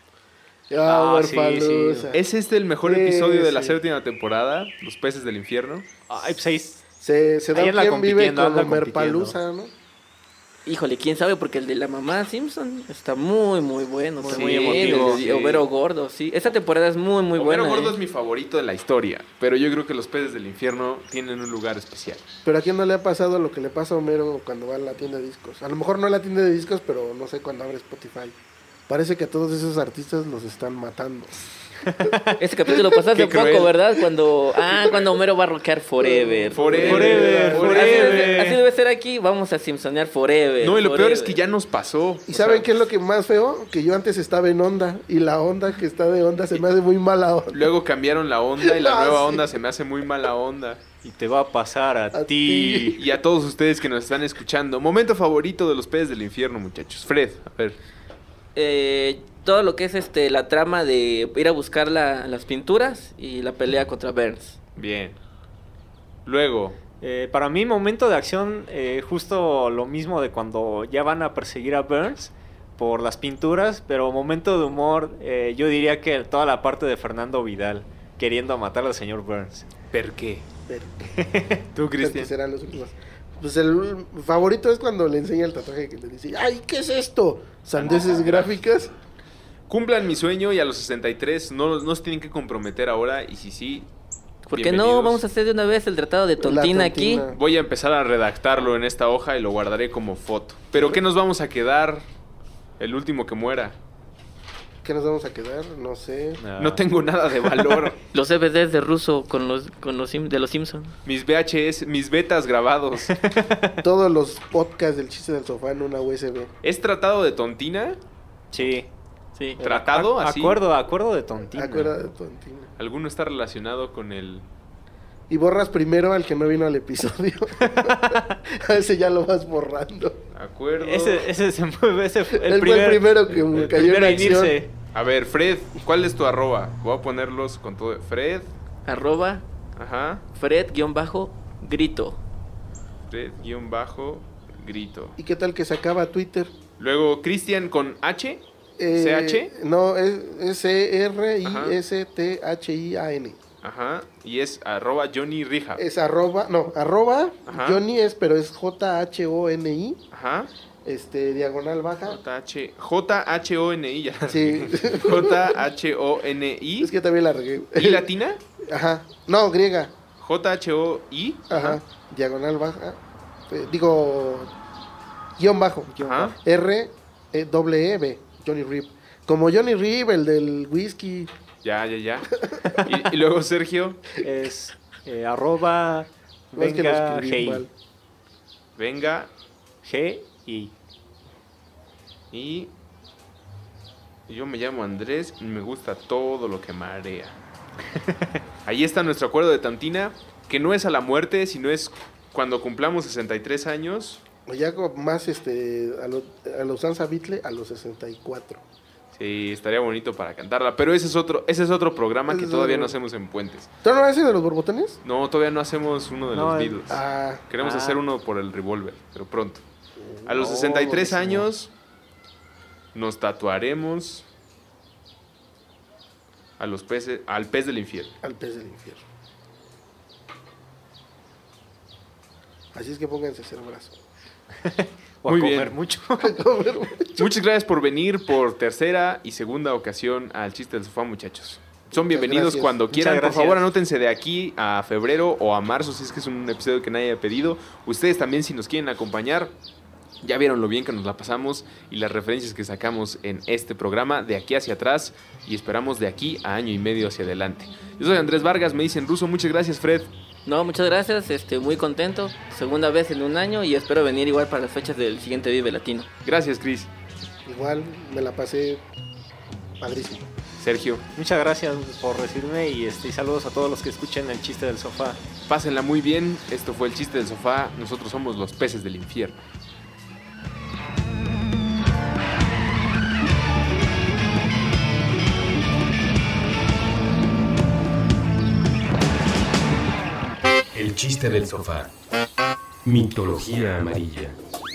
S3: Palusa.
S1: ¿Es el mejor
S3: Sí,
S1: episodio de la
S3: sí.
S1: séptima temporada? Los peces del infierno.
S5: Ay, pues ahí
S3: Se da
S5: Ahí anda
S3: quien vive
S5: compitiendo,
S3: con
S5: anda
S3: Homer
S5: compitiendo.
S3: Palusa, ¿no?
S4: Híjole, quién sabe, porque el de la mamá Simpson está muy, muy bueno.
S5: Muy
S4: también.
S5: emotivo,
S4: El de
S1: sí.
S4: Homero Gordo, sí. Esta temporada es muy, muy
S1: Homero
S4: buena.
S1: Gordo es mi favorito de la historia, pero yo creo que los peces del infierno tienen un lugar especial.
S3: Pero a quién no le ha pasado lo que le pasa a Homero cuando va a la tienda de discos. A lo mejor no a la tienda de discos, pero no sé, cuando abre Spotify. Parece que a todos esos artistas los están matando.
S4: Este capítulo pasó hace
S1: Qué cruel.
S4: poco, ¿verdad? cuando Homero va a rockear Forever.
S1: Forever.
S4: Así debe ser aquí. Vamos a Simpsonear Forever.
S1: No, y lo peor
S4: Forever.
S1: es que ya nos pasó.
S3: ¿Y
S1: O
S3: saben
S1: sea,
S3: qué es lo que más feo? Que yo antes estaba en Onda y la Onda que está de Onda se me hace muy mala onda.
S1: Luego cambiaron la onda y la
S3: Ah,
S1: nueva
S3: sí.
S1: onda se me hace muy mala onda.
S5: y te va a pasar a
S3: A
S5: ti.
S1: Y a todos ustedes que nos están escuchando. Momento favorito de los peces del infierno, muchachos. Fred, a ver.
S4: Todo lo que es la trama de ir a buscar las pinturas y la pelea contra Burns.
S1: Bien. Luego,
S5: Para mí, momento de acción, justo lo mismo de cuando ya van a perseguir a Burns por las pinturas, pero momento de humor, yo diría que toda la parte de Fernando Vidal queriendo matar al señor Burns.
S1: ¿per qué?
S3: Pero,
S1: Tú,
S3: que
S1: Cristian.
S3: serán los últimos. Pues el favorito es cuando le enseña el tatuaje que le dice, ¡ay, qué es esto! Sandeces gráficas.
S1: Cumplan mi sueño y a los 63 no se tienen que comprometer ahora. Y sí,
S4: ¿Por qué no?
S1: bienvenidos.
S4: Vamos a hacer de una vez el tratado de Tontina aquí.
S3: Tontina.
S1: Voy a empezar a redactarlo en esta hoja y lo guardaré como foto. ¿Pero qué nos vamos a quedar el último que muera?
S3: ¿Qué nos vamos a quedar? No sé.
S1: No tengo nada de valor.
S4: Los DVDs de ruso de los Simpsons.
S1: Mis VHS, mis betas grabados.
S3: Todos los podcasts del chiste del sofá en una USB.
S1: ¿Es tratado de tontina?
S5: Sí.
S4: Sí.
S1: ¿Tratado así?
S5: Acuerdo de Tontina.
S3: Acuérdate de Tontina.
S1: ¿Alguno está relacionado con el...?
S3: Y borras primero al que no vino al episodio. A ese ya lo vas borrando.
S1: Acuerdo.
S5: Ese fue
S3: Él fue el primero que
S5: el
S3: cayó en
S5: primero
S3: acción.
S5: irse.
S1: A ver, Fred, ¿cuál es tu arroba? Voy a ponerlos con todo. Fred,
S4: @,
S1: ajá,
S4: Fred_grito.
S1: Fred_grito.
S3: ¿Y qué tal que se acaba Twitter?
S1: Luego, Cristian con H, CH,
S3: No, es CRISTHIAN.
S1: ajá, y es @Johnny Rija.
S3: Es arroba
S1: Ajá.
S3: Johnny pero es JHONI,
S1: Ajá,
S3: diagonal baja.
S1: JHONI, ya.
S3: Sí.
S1: JHONI.
S3: Es que también la regué.
S1: ¿Y latina?
S3: Ajá. No, griega.
S1: JHOI.
S3: Ajá. Diagonal baja. Guión bajo.
S1: Ajá.
S3: REB. Johnny Rip. Como Johnny Rip, el del whisky.
S1: Ya. Y luego Sergio.
S5: Es arroba
S3: No, es que lo
S5: venga
S3: escribí
S5: hey.
S3: mal.
S1: Venga.
S5: G y
S1: Y yo me llamo Andrés y me gusta todo lo que marea. Ahí está nuestro acuerdo de Tantina, que no es a la muerte, sino es cuando cumplamos 63 años.
S3: O ya más a los Sansa Beatle a los 64.
S1: Sí, estaría bonito para cantarla, pero ese es otro programa que
S3: Ese es
S1: todavía
S3: otro.
S1: no hacemos en Puentes.
S3: ¿Tú no haces de los borbotones?
S1: No, todavía no hacemos uno de
S5: No,
S1: los Beatles. Queremos hacer uno por el revólver, pero pronto. A los 63
S5: buenísimo.
S1: años nos tatuaremos al pez del infierno.
S3: Al pez del infierno. Así es que pónganse a hacer brazo.
S5: O a
S1: Muy
S5: comer
S1: bien.
S5: mucho.
S1: Muchas gracias por venir por tercera y segunda ocasión al Chiste del Sofá, muchachos. Son
S3: Muchas
S1: bienvenidos
S3: gracias.
S1: cuando
S5: Muchas
S1: quieran. Por
S5: gracias.
S1: favor, anótense de aquí a febrero o a marzo, si es que es un episodio que nadie ha pedido. Ustedes también, si nos quieren acompañar. Ya vieron lo bien que nos la pasamos y las referencias que sacamos en este programa de aquí hacia atrás y esperamos de aquí a año y medio hacia adelante. Yo soy Andrés Vargas, me dicen Ruso. Muchas gracias, Fred.
S4: No, muchas gracias, muy contento, segunda vez en un año y espero venir igual para las fechas del siguiente Vive Latino.
S1: Gracias, Chris.
S3: Igual, me la pasé padrísimo.
S1: Sergio.
S5: Muchas gracias por recibirme y saludos a todos los que escuchen El Chiste del Sofá.
S1: Pásenla muy bien, esto fue El Chiste del Sofá, nosotros somos los peces del infierno.
S2: El Chiste del Sofá. Mitología amarilla.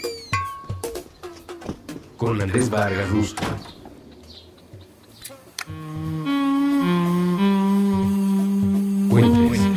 S2: Con Andrés Vargas Rusto. Cuentes.